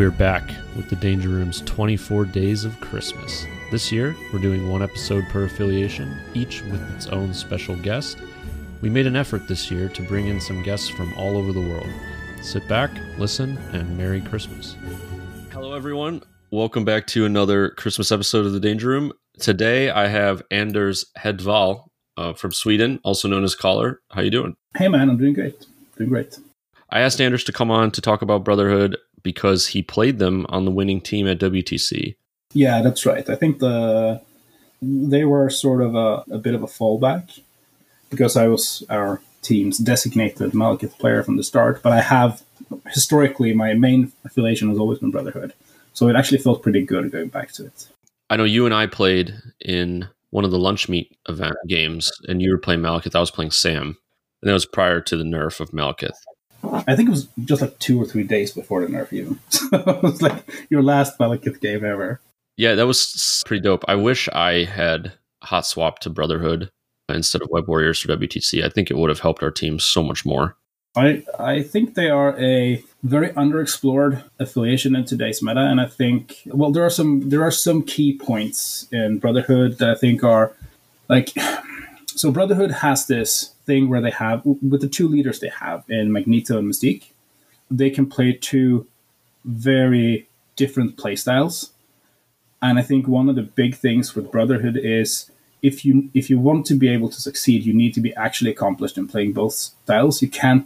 We're back with the Danger Room's 24 Days of Christmas. This year, we're doing one episode per affiliation, each with its own special guest. We made an effort this year to bring in some guests from all over the world. Sit back, listen, and Merry Christmas. Hello, everyone. Welcome back to another Christmas episode of the Danger Room. Today, I have Anders Hedvall from Sweden, also known as Caller. How you doing? Hey, man. I'm doing great. I asked Anders to come on to talk about Brotherhood because he played them on the winning team at WTC. Yeah, that's right. I think they were sort of a bit of a fallback because I was our team's designated Malekith player from the start, but I have, historically, my main affiliation has always been Brotherhood. So it actually felt pretty good going back to it. I know you and I played in one of the lunch meet event games, and you were playing Malekith, I was playing Sam, and that was prior to the nerf of Malekith. I think it was just like 2 or 3 days before the nerf even. So it was like your last Malekith game ever. Yeah, that was pretty dope. I wish I had hot swapped to Brotherhood instead of Web Warriors for WTC. I think it would have helped our team so much more. I think they are a very underexplored affiliation in today's meta, and I think, well, there are some key points in Brotherhood that I think are like, so Brotherhood has this thing where they have, with the two leaders they have in Magneto and Mystique, they can play two very different playstyles. And I think one of the big things with Brotherhood is if you want to be able to succeed, you need to be actually accomplished in playing both styles. You can't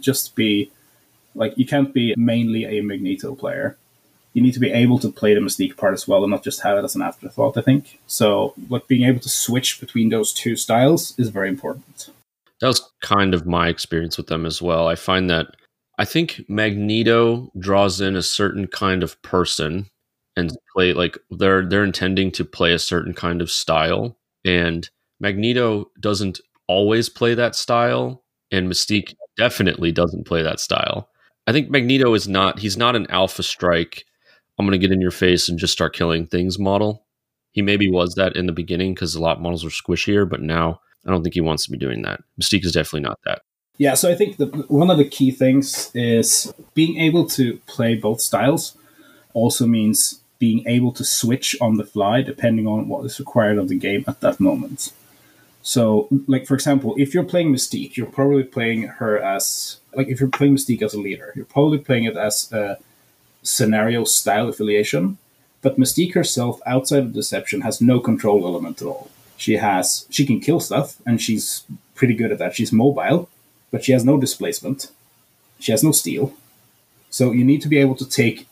be mainly a Magneto player. You need to be able to play the Mystique part as well and not just have it as an afterthought, I think. So like being able to switch between those two styles is very important. That was kind of my experience with them as well. I find that I think Magneto draws in a certain kind of person and play like they're intending to play a certain kind of style, and Magneto doesn't always play that style, and Mystique definitely doesn't play that style. I think Magneto he's not an alpha strike, I'm going to get in your face and just start killing things model. He maybe was that in the beginning because a lot of models were squishier, but now I don't think he wants to be doing that. Mystique is definitely not that. Yeah, so I think one of the key things is being able to play both styles also means being able to switch on the fly depending on what is required of the game at that moment. So, like, for example, if you're playing Mystique, you're probably playing her as, like, if you're playing Mystique as a leader, you're probably playing it as a scenario style affiliation, but Mystique herself, outside of Deception, has no control element at all. She can kill stuff, and she's pretty good at that. She's mobile, but she has no displacement. She has no steal. So you need to be able to take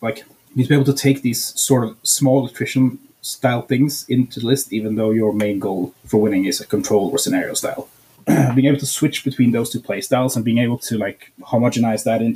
these sort of small attrition style things into the list, even though your main goal for winning is a control or scenario style. Being able to switch between those two play styles and being able to like homogenize that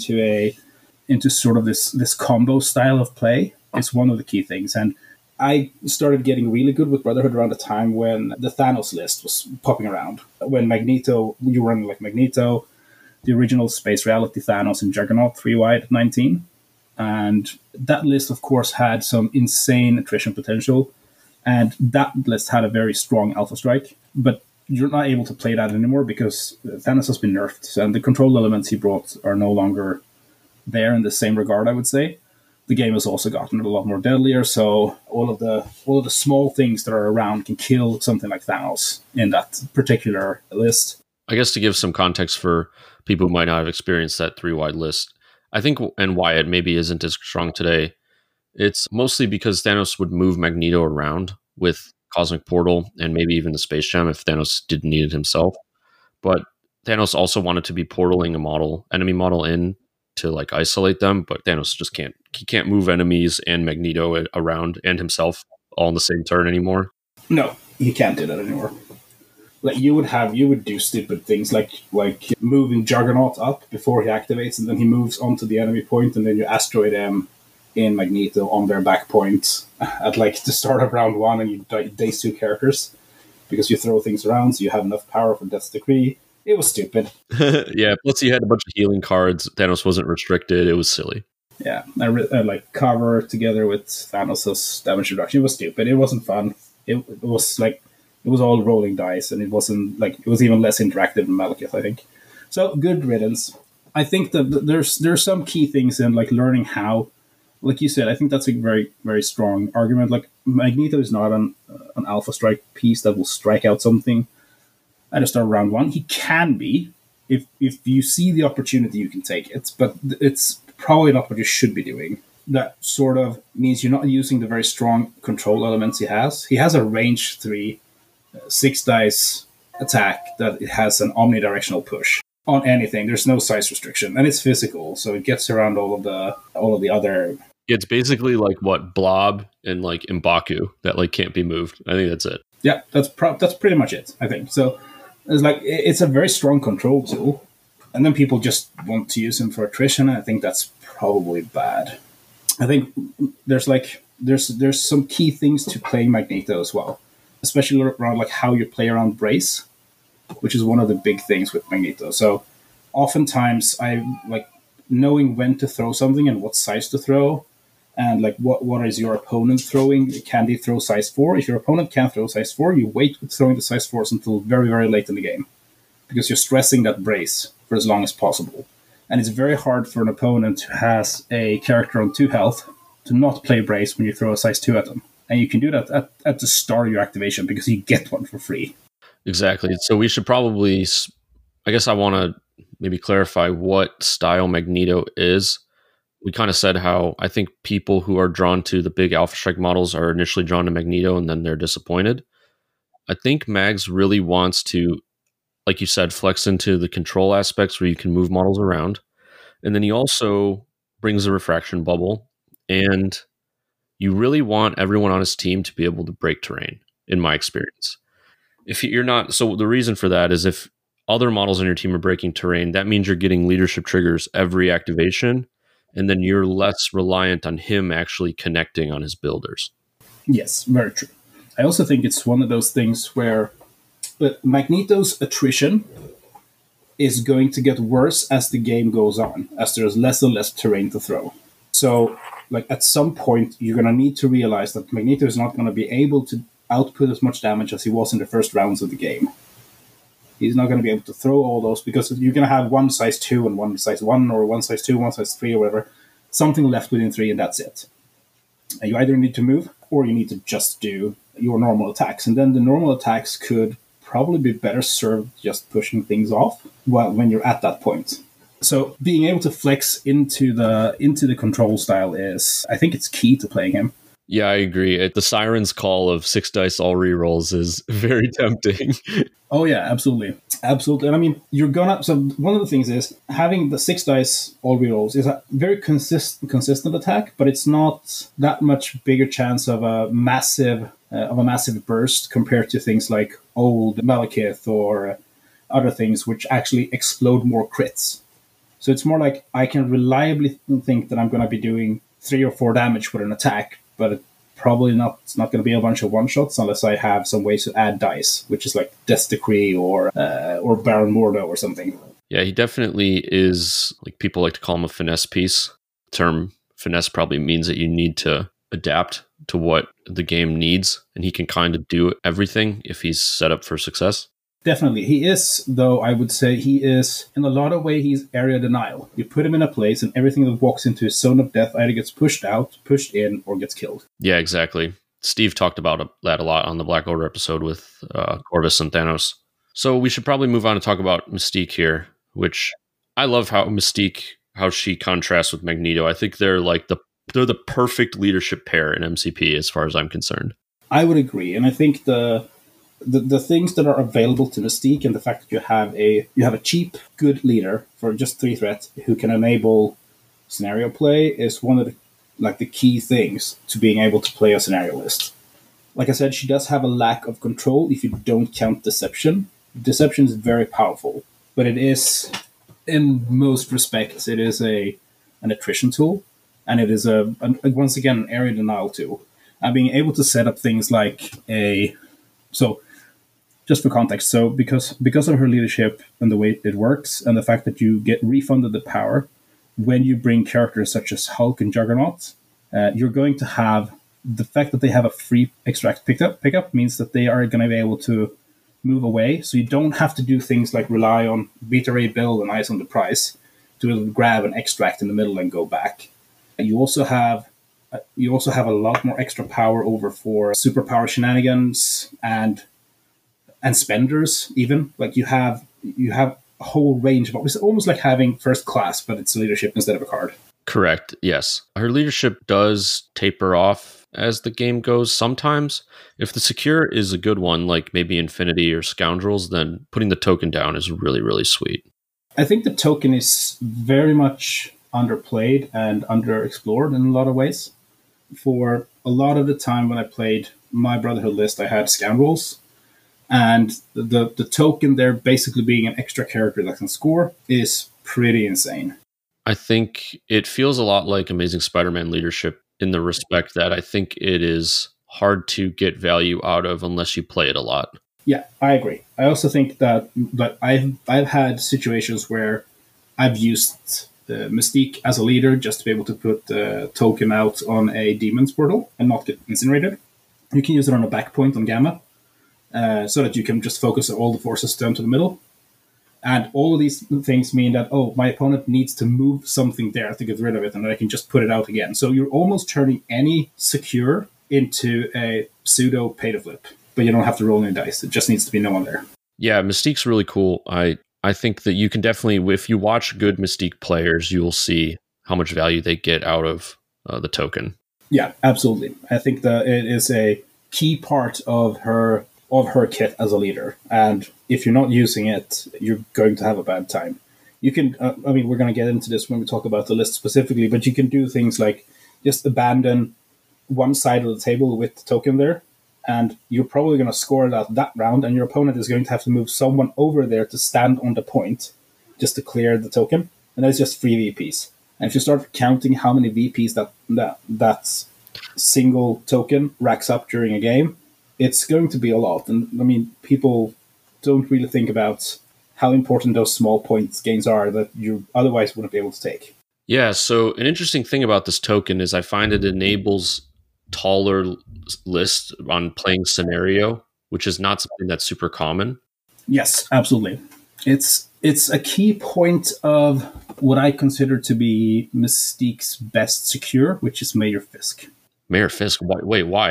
into sort of this combo style of play is one of the key things. And I started getting really good with Brotherhood around the time when the Thanos list was popping around. When you were running like Magneto, the original Space Reality Thanos and Juggernaut 3-wide at 19. And that list, of course, had some insane attrition potential. And that list had a very strong Alpha Strike. But you're not able to play that anymore because Thanos has been nerfed. And the control elements he brought are no longer there in the same regard, I would say. The game has also gotten a lot more deadlier. So all of the small things that are around can kill something like Thanos in that particular list. I guess to give some context for people who might not have experienced that 3-wide list, I think, and why it maybe isn't as strong today, it's mostly because Thanos would move Magneto around with Cosmic Portal and maybe even the Space Gem if Thanos didn't need it himself. But Thanos also wanted to be portaling enemy model in to like isolate them, but Thanos just can't. He can't move enemies and Magneto around and himself all in the same turn anymore. No, he can't do that anymore. Like you would do stupid things like moving Juggernaut up before he activates, and then he moves onto the enemy point, and then you asteroid him in Magneto on their back point at like the start of round 1, and you daze 2 characters because you throw things around, so you have enough power for Death's Decree. It was stupid. Yeah, plus he had a bunch of healing cards. Thanos wasn't restricted. It was silly. Yeah, I like cover together with Thanos' damage reduction. It was stupid. It wasn't fun. It was like. It was all rolling dice, and it was even less interactive than Malekith, I think. So good riddance. I think that there's some key things in like learning how like you said, I think that's a very, very strong argument. Like Magneto is not an alpha strike piece that will strike out something at the start of round one. He can be if you see the opportunity, you can take it, but it's probably not what you should be doing. That sort of means you're not using the very strong control elements he has. He has a range 3, 6 dice attack that it has an omnidirectional push on anything. There's no size restriction, and it's physical, so it gets around all of the other. It's basically like what Blob and like M'Baku that like can't be moved. I think that's it. Yeah, that's pretty much it. I think so. It's a very strong control tool, and then people just want to use him for attrition. And I think that's probably bad. I think there's some key things to playing Magneto as well, especially around like how you play around Brace, which is one of the big things with Magneto. So oftentimes I like knowing when to throw something and what size to throw, and like what is your opponent throwing? Can they throw size 4? If your opponent can't throw size 4, you wait with throwing the size 4s until very, very late in the game, because you're stressing that Brace for as long as possible. And it's very hard for an opponent who has a character on 2 health to not play Brace when you throw a size 2 at them. And you can do that at the start of your activation because you get one for free. Exactly. So we should probably, I guess I want to maybe clarify what style Magneto is. We kind of said how I think people who are drawn to the big Alpha Strike models are initially drawn to Magneto and then they're disappointed. I think Mags really wants to, like you said, flex into the control aspects where you can move models around. And then he also brings a refraction bubble. And you really want everyone on his team to be able to break terrain, in my experience. If you're not, so the reason for that is if other models on your team are breaking terrain, that means you're getting leadership triggers every activation. And then you're less reliant on him actually connecting on his builders. Yes, very true. I also think it's one of those things where Magneto's attrition is going to get worse as the game goes on, as there's less and less terrain to throw. So, like at some point, you're going to need to realize that Magneto is not going to be able to output as much damage as he was in the first rounds of the game. He's not going to be able to throw all those because you're going to have one size 2 and one size 1, or one size 2, one size 3, or whatever. Something left within 3, and that's it. And you either need to move, or you need to just do your normal attacks. And then the normal attacks could probably be better served just pushing things off when you're at that point. So being able to flex into the control style is, I think it's key to playing him. Yeah, I agree. The Siren's call of 6 dice all rerolls is very tempting. Oh yeah, absolutely. Absolutely. And I mean, so one of the things is having the 6 dice all rerolls is a very consistent attack, but it's not that much bigger chance of a massive burst compared to things like old Malekith or other things which actually explode more crits. So it's more like I can reliably think that I'm going to be doing 3 or 4 damage with an attack, but it's not going to be a bunch of one-shots unless I have some ways to add dice, which is like Death Decree or Baron Mordo or something. Yeah, he definitely is, like people like to call him a finesse piece. The term finesse probably means that you need to adapt to what the game needs, and he can kind of do everything if he's set up for success. Definitely. He is, though, I would say he is, in a lot of ways, he's area denial. You put him in a place and everything that walks into his zone of death either gets pushed out, pushed in, or gets killed. Yeah, exactly. Steve talked about that a lot on the Black Order episode with Corvus and Thanos. So we should probably move on to talk about Mystique here, which I love how she contrasts with Magneto. I think they're the perfect leadership pair in MCP as far as I'm concerned. I would agree. And I think the things that are available to Mystique and the fact that you have a cheap, good leader for just 3 threats who can enable scenario play is one of the key things to being able to play a scenario list. Like I said, she does have a lack of control if you don't count deception. Deception is very powerful, but it is, in most respects, it is an attrition tool, and it is once again an area denial tool. And being able to set up things like just for context, so because of her leadership and the way it works, and the fact that you get refunded the power when you bring characters such as Hulk and Juggernaut, you're going to have the fact that they have a free extract pickup means that they are going to be able to move away. So you don't have to do things like rely on Beta Ray Bill and Eyes on the Prize to grab an extract in the middle and go back. You also have a lot more extra power over for superpower shenanigans and spenders. Even like you have a whole range of it's almost like having first class, but it's leadership instead of a card. Correct. Yes. Her leadership does taper off as the game goes sometimes. If the secure is a good one, like maybe Infinity or Scoundrels, then putting the token down is really, really sweet. I think the token is very much underplayed and underexplored in a lot of ways. For a lot of the time when I played my Brotherhood list, I had Scoundrels, and the token there basically being an extra character that can score is pretty insane. I think it feels a lot like Amazing Spider-Man leadership in the respect that I think it is hard to get value out of unless you play it a lot. Yeah, I agree. I also think that I've had situations where I've used Mystique as a leader just to be able to put the token out on a demon's portal and not get incinerated. You can use it on a back point on Gamma, so that you can just focus all the forces down to the middle. And all of these things mean that, my opponent needs to move something there to get rid of it, and then I can just put it out again. So you're almost turning any secure into a pseudo pay-to-flip. But you don't have to roll any dice. It just needs to be no one there. Yeah, Mystique's really cool. I think that you can definitely, if you watch good Mystique players, you will see how much value they get out of the token. Yeah, absolutely. I think that it is a key part of her kit as a leader. And if you're not using it, you're going to have a bad time. You can, we're going to get into this when we talk about the list specifically, but you can do things like just abandon one side of the table with the token there, and you're probably going to score that round, and your opponent is going to have to move someone over there to stand on the point just to clear the token, and that's just 3 VPs. And if you start counting how many VPs that single token racks up during a game, it's going to be a lot. And I mean, people don't really think about how important those small points gains are that you otherwise wouldn't be able to take. Yeah, so an interesting thing about this token is I find it enables taller list on playing scenario, which is not something that's super common. Yes, absolutely. It's a key point of what I consider to be Mystique's best secure, which is Mayor Fisk. Mayor Fisk? Wait, why?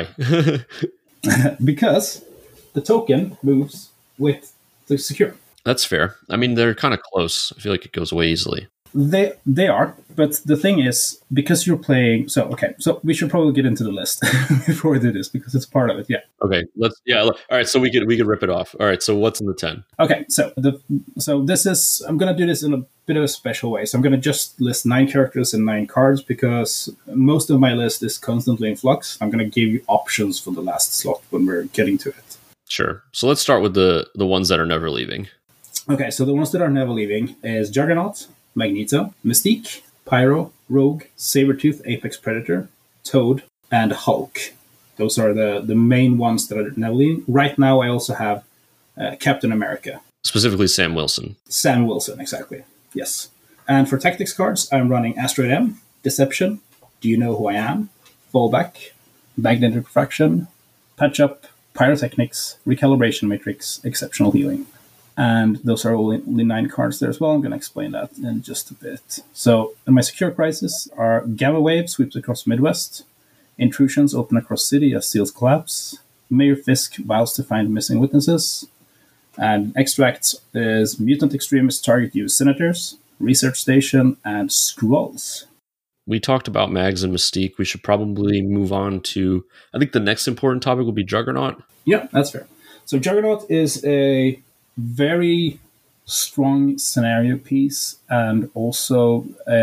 Because the token moves with the secure. That's fair. I mean, they're kind of close. I feel like it goes away easily. They are, but the thing is, because you're playing, so we should probably get into the list before we do this because it's part of it. Yeah. Okay. All right. So we could rip it off. All right. So what's in the 10? Okay. So this is, I'm gonna do this in a bit of a special way. So I'm gonna just list 9 characters and 9 cards because most of my list is constantly in flux. I'm gonna give you options for the last slot when we're getting to it. Sure. So let's start with the ones that are never leaving. Okay. So the ones that are never leaving is Juggernaut, Magneto, Mystique, Pyro, Rogue, Sabretooth, Apex Predator, Toad, and Hulk. Those are the main ones that are never leaving. Right now, I also have Captain America. Specifically Sam Wilson. Sam Wilson, exactly. Yes. And for tactics cards, I'm running Asteroid M, Deception, Do You Know Who I Am, Fallback, Magnetic Refraction, Patch Up, Pyrotechnics, Recalibration Matrix, Exceptional Healing. And those are only 9 cards there as well. I'm going to explain that in just a bit. So my secure prizes are Gamma Wave sweeps across Midwest, Intrusions open across city as seals collapse, Mayor Fisk vows to find missing witnesses, and Extracts is Mutant Extremists target US senators, Research Station, and Skrulls. We talked about Mags and Mystique. We should probably move on to, I think the next important topic will be Juggernaut. Yeah, that's fair. So Juggernaut is a very strong scenario piece and also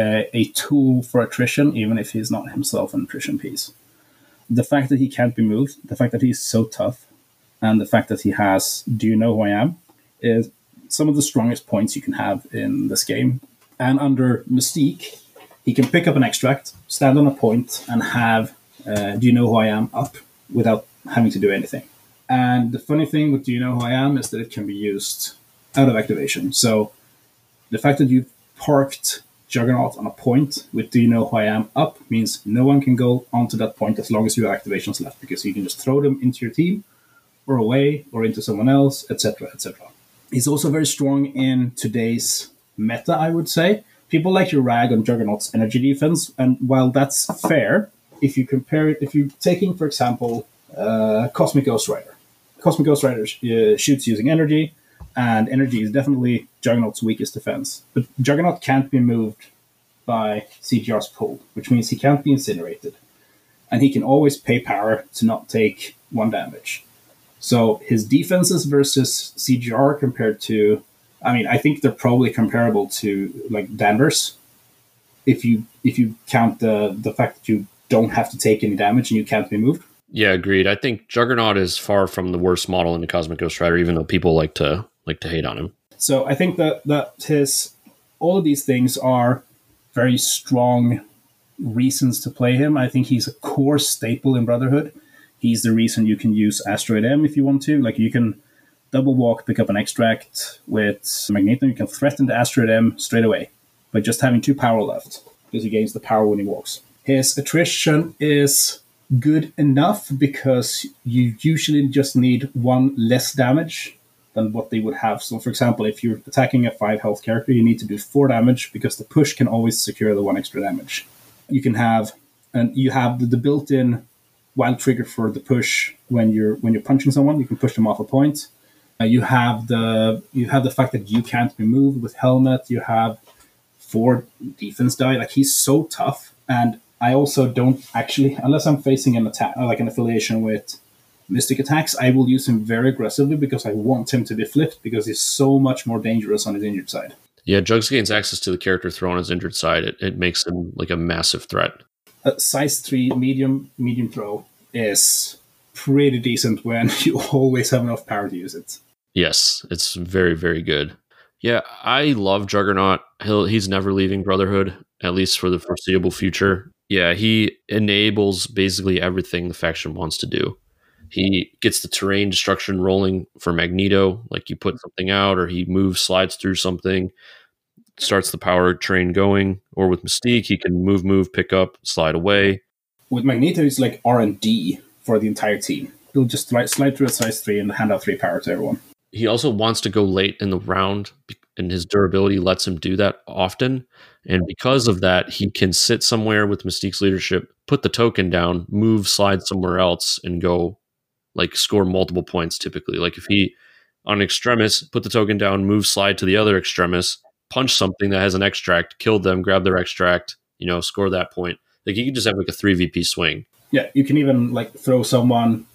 a tool for attrition, even if he's not himself an attrition piece. The fact that he can't be moved, the fact that he's so tough, and the fact that he has Do You Know Who I Am is some of the strongest points you can have in this game. And under Mystique, he can pick up an extract, stand on a point, and have Do You Know Who I Am up without having to do anything. And the funny thing with Do You Know Who I Am is that it can be used out of activation. So the fact that you've parked Juggernaut on a point with Do You Know Who I Am up means no one can go onto that point as long as you have activations left, because you can just throw them into your team or away or into someone else, etc., etc. He's also very strong in today's meta, I would say, people like to rag on Juggernaut's energy defense, and while that's fair, if you compare it, if you're taking, for example, Cosmic Ghost Rider. Cosmic Ghost Rider shoots using energy, and energy is definitely Juggernaut's weakest defense. But Juggernaut can't be moved by CGR's pull, which means he can't be incinerated. And he can always pay power to not take 1 damage. So his defenses versus CGR compared to, I mean, I think they're probably comparable to like Danvers. If you count the fact that you don't have to take any damage and you can't be moved. Yeah, agreed. I think Juggernaut is far from the worst model in the Cosmic Ghost Rider, even though people like to hate on him. So I think that his all of these things are very strong reasons to play him. I think he's a core staple in Brotherhood. He's the reason you can use Asteroid M if you want to. Like, you can double walk, pick up an extract with Magneto. You can threaten the Asteroid M straight away by just having 2 power left, because he gains the power when he walks. His attrition is good enough because you usually just need 1 less damage than what they would have. So, for example, if you're attacking a 5 health character, you need to do 4 damage because the push can always secure the 1 extra damage. You can have, and you have the built-in wild trigger for the push when you're punching someone. You can push them off a point. You have the fact that you can't be moved with helmet. You have 4 defense die. Like, he's so tough, and I also don't actually, unless I'm facing an attack like an affiliation with Mystic attacks, I will use him very aggressively because I want him to be flipped because he's so much more dangerous on his injured side. Yeah, Jugs gains access to the character throw on his injured side. It makes him like a massive threat. Size 3 medium throw is pretty decent when you always have enough power to use it. Yes, it's very, very good. Yeah, I love Juggernaut. He's never leaving Brotherhood, at least for the foreseeable future. Yeah, he enables basically everything the faction wants to do. He gets the terrain destruction rolling for Magneto, like you put something out, or he moves, slides through something, starts the power train going. Or with Mystique, he can move, pick up, slide away. With Magneto, it's like R&D for the entire team. He'll just slide through a size 3 and hand out 3 power to everyone. He also wants to go late in the round, and his durability lets him do that often. And because of that, he can sit somewhere with Mystique's leadership, put the token down, move, slide somewhere else, and go like score multiple points typically. Like if he, on Extremis, put the token down, move, slide to the other Extremis, punch something that has an extract, kill them, grab their extract, score that point. Like you can just have like a 3VP swing. Yeah, you can even like throw someone,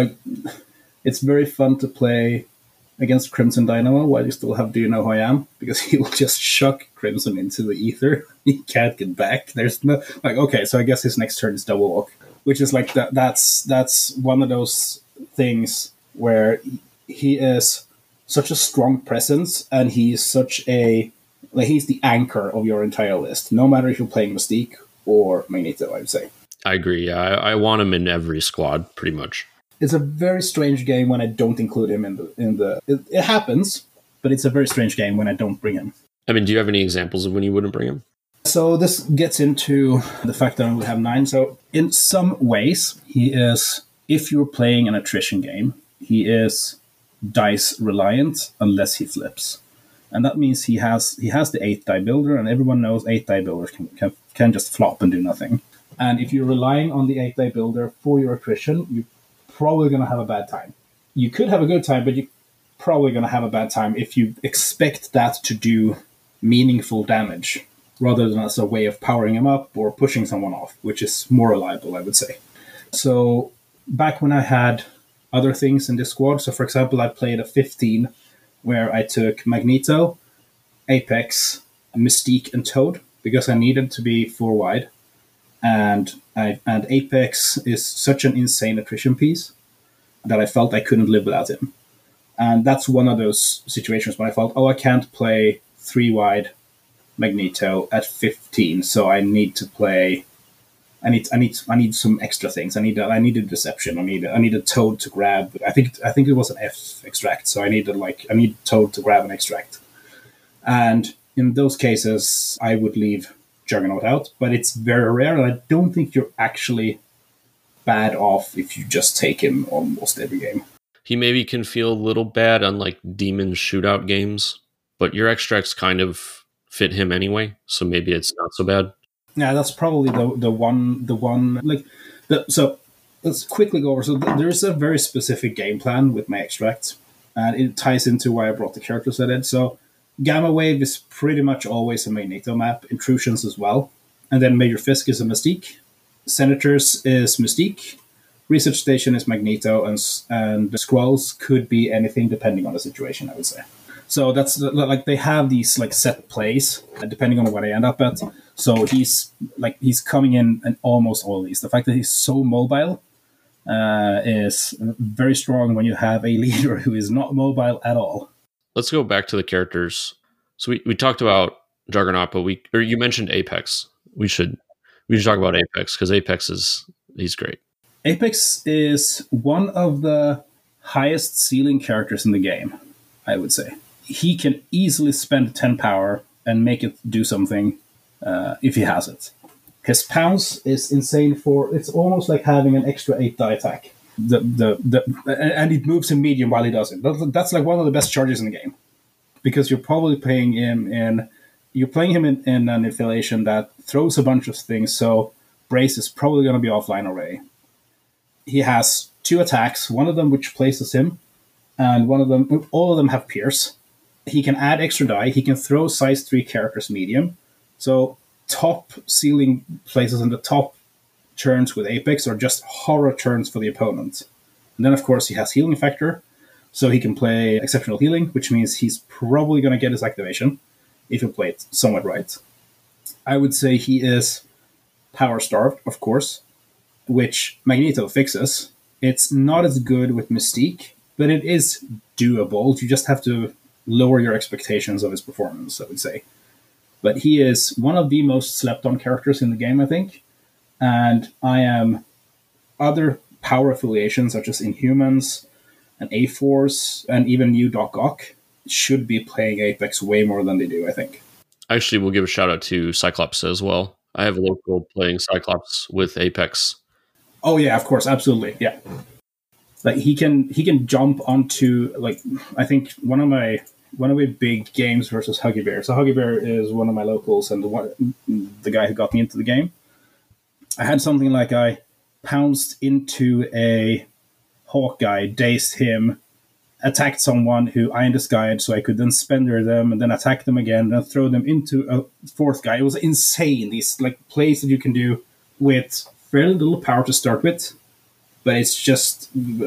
it's very fun to play against Crimson Dynamo while you still have Do You Know Who I Am? Because he will just chuck Crimson into the ether. He can't get back. There's no, okay, so I guess his next turn is double walk, which is like that's one of those things where he is such a strong presence, and he's such a he's the anchor of your entire list, no matter if you're playing Mystique or Magneto. I would say. I agree. Yeah, I want him in every squad, pretty much. It's a very strange game when I don't include him in the. It happens, but it's a very strange game when I don't bring him. I mean, do you have any examples of when you wouldn't bring him? So this gets into the fact that I only have 9. So in some ways, he is, if you're playing an attrition game, he is dice reliant unless he flips. And that means he has the 8 die builder, and everyone knows 8 die builders can just flop and do nothing. And if you're relying on the 8 die builder for your attrition, you're probably going to have a bad time. You could have a good time, but you're probably going to have a bad time if you expect that to do meaningful damage, rather than as a way of powering him up or pushing someone off, which is more reliable, I would say. So back when I had other things in this squad, so for example, I played a 15 where I took Magneto, Apex, Mystique, and Toad, because I needed to be 4 wide. And Apex is such an insane attrition piece that I felt I couldn't live without him. And that's one of those situations when I felt, I can't play 3 wide Magneto at 15, so I need to play. I need some extra things. I need a deception. I need a Toad to grab. I think it was an F extract, so I need Toad to grab an extract. And in those cases, I would leave Juggernaut out, but it's very rare, and I don't think you're actually bad off if you just take him almost every game. He maybe can feel a little bad on like demon shootout games, but your extracts kind of fit him anyway, so maybe it's not so bad. Yeah, that's probably the one like so let's quickly go over. So there's a very specific game plan with my extracts, and it ties into why I brought the characters I did. So Gamma Wave is pretty much always a Magneto map, Intrusions as well, and then Major Fisk is a Mystique, Senators is Mystique, Research Station is Magneto, and Skrulls could be anything depending on the situation, I would say. So that's like they have these like set plays depending on what I end up at. So he's coming in almost all these. The fact that he's so mobile is very strong when you have a leader who is not mobile at all. Let's go back to the characters. So we talked about Juggernaut, but you mentioned Apex. We should talk about Apex because he's great. Apex is one of the highest ceiling characters in the game, I would say. He can easily spend 10 power and make it do something if he has it. His pounce is insane it's almost like having an extra 8 die attack. And it moves in medium while he does it. That's like one of the best charges in the game. Because you're probably playing him in an affiliation that throws a bunch of things, so Brace is probably going to be offline already. He has 2 attacks, one of them which places him, and all of them have Pierce. He can add extra die. He can throw size 3 characters medium. So top ceiling places and the top turns with Apex are just horror turns for the opponent. And then, of course, he has healing factor. So he can play exceptional healing, which means he's probably going to get his activation if you play it somewhat right. I would say he is power starved, of course, which Magneto fixes. It's not as good with Mystique, but it is doable. You just have to lower your expectations of his performance, I would say. But he is one of the most slept on characters in the game, I think. And other power affiliations such as Inhumans and A-Force and even new Doc Ock should be playing Apex way more than they do, I think. Actually, we'll give a shout out to Cyclops as well. I have a local playing Cyclops with Apex. Oh yeah, of course, absolutely, yeah. Like he can jump onto I think one of my big games versus Huggy Bear. So Huggy Bear is one of my locals and the guy who got me into the game. I had something like I pounced into a Hawkeye, dazed him, attacked someone who Iron Disguised, so I could then spender them and then attack them again, and then throw them into a 4th guy. It was insane. These plays that you can do with fairly little power to start with, but it's just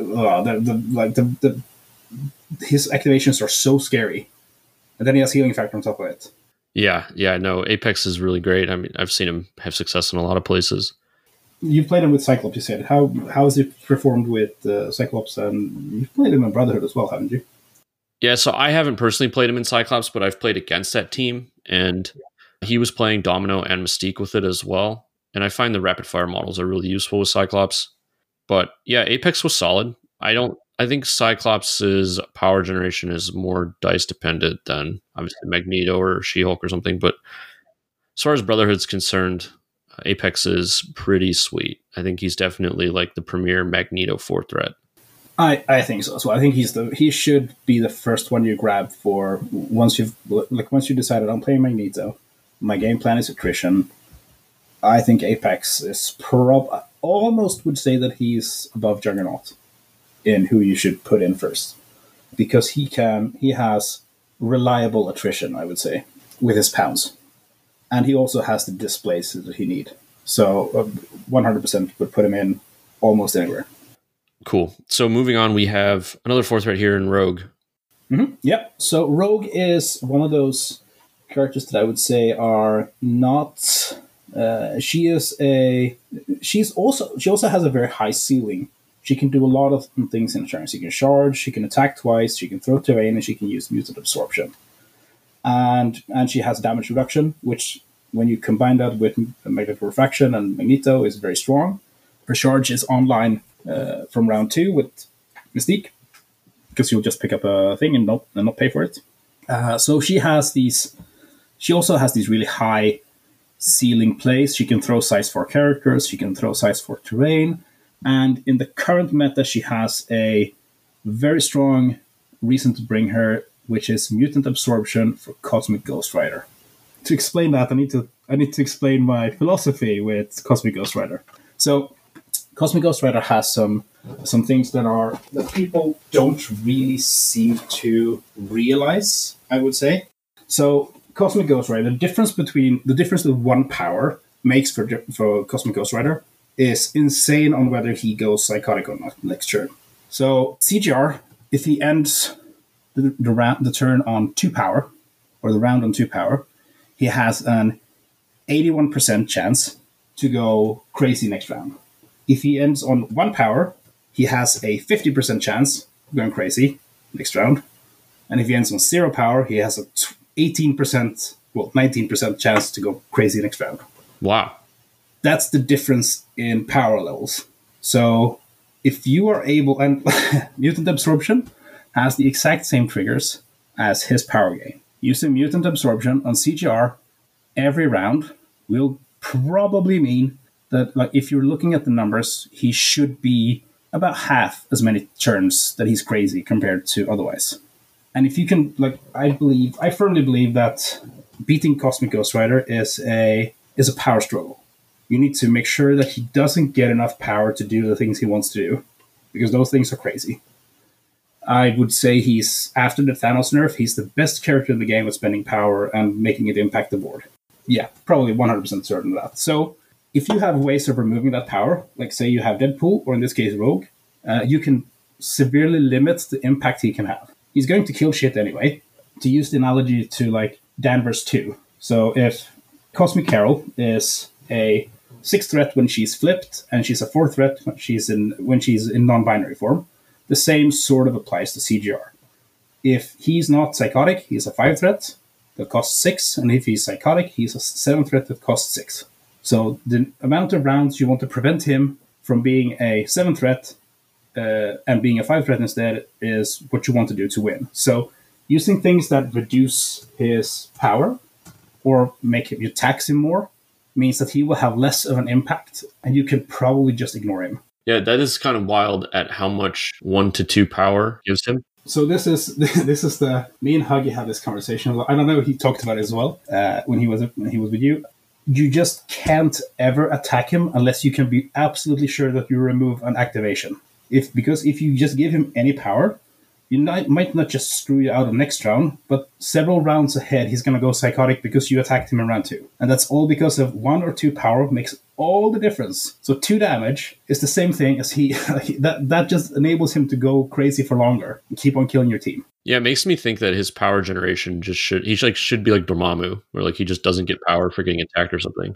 his activations are so scary, and then he has healing factor on top of it. Yeah, no, Apex is really great. I mean, I've seen him have success in a lot of places. You played him with Cyclops, you said. How has it performed with Cyclops? And you've played him in Brotherhood as well, haven't you? Yeah, so I haven't personally played him in Cyclops, but I've played against that team, and he was playing Domino and Mystique with it as well. And I find the rapid fire models are really useful with Cyclops. But yeah, Apex was solid. I think Cyclops' power generation is more dice dependent than obviously Magneto or She-Hulk or something. But as far as Brotherhood's concerned, Apex is pretty sweet. I think he's definitely like the premier Magneto 4 threat. I think so as well. I think he should be the first one you grab for once you decided I'm playing Magneto. My game plan is attrition. I think Apex is almost would say that he's above Juggernaut in who you should put in first, because he has reliable attrition, I would say, with his pounds. And he also has the displays that he need. So 100% would put him in almost anywhere. Cool. So moving on, we have another 4th threat here in Rogue. Mm-hmm. Yeah. So Rogue is one of those characters that I would say are not... she also has a very high ceiling. She can do a lot of things in turn. She can charge, she can attack twice, she can throw terrain, and she can use mutant absorption. And she has damage reduction, which when you combine that with magnetic refraction and Magneto is very strong. Her charge is online from round 2 with Mystique, because you'll just pick up a thing and not pay for it. So she also has these really high ceiling plays. She can throw size 4 characters, she can throw size 4 terrain, and in the current meta she has a very strong reason to bring her, which is mutant absorption for Cosmic Ghost Rider, to explain that, I need to explain my philosophy with Cosmic Ghost Rider. So Cosmic Ghost Rider has some things that people don't really seem to realize, I would say. So Cosmic Ghost Rider, the difference that one power makes for Cosmic Ghost Rider is insane on whether he goes psychotic or not next turn. So CGR, if he ends the turn on 2 power, or the round on 2 power, he has an 81% chance to go crazy next round. If he ends on 1 power, he has a 50% chance of going crazy next round. And if he ends on 0 power, he has a 19% chance to go crazy next round. Wow. That's the difference in power levels. So if you are able, and Mutant Absorption has the exact same triggers as his power gain. Using Mutant Absorption on CGR every round will probably mean that, like, if you're looking at the numbers, he should be about half as many turns that he's crazy compared to otherwise. And if you can, like, I firmly believe that beating Cosmic Ghost Rider is a power struggle. You need to make sure that he doesn't get enough power to do the things he wants to do, because those things are crazy. I would say he's, after the Thanos nerf, he's the best character in the game at spending power and making it impact the board. Yeah, probably 100% certain of that. So if you have ways of removing that power, like say you have Deadpool, or in this case Rogue, you can severely limit the impact he can have. He's going to kill shit anyway. To use the analogy to like Danvers 2. So if Cosmic Carol is a 6th threat when she's flipped, and she's a 4th threat when she's in non-binary form, the same sort of applies to CGR. If he's not psychotic, he's a 5 threat that costs 6, and if he's psychotic, he's a 7 threat that costs 6. So the amount of rounds you want to prevent him from being a 7 threat and being a 5 threat instead is what you want to do to win. So using things that reduce his power or make you tax him more means that he will have less of an impact, and you can probably just ignore him. Yeah, that is kind of wild at how much 1 to 2 power gives him. So this is the me and Huggy had this conversation. I don't know, he talked about it as well when he was with you. You just can't ever attack him unless you can be absolutely sure that you remove an activation. Because if you just give him any power, you might not just screw you out of next round, but several rounds ahead, he's going to go psychotic because you attacked him in round 2. And that's all because of 1 or 2 power makes all the difference. So 2 damage is the same thing as that just enables him to go crazy for longer and keep on killing your team. Yeah, it makes me think that his power generation should be like Dormammu, where like he just doesn't get power for getting attacked or something.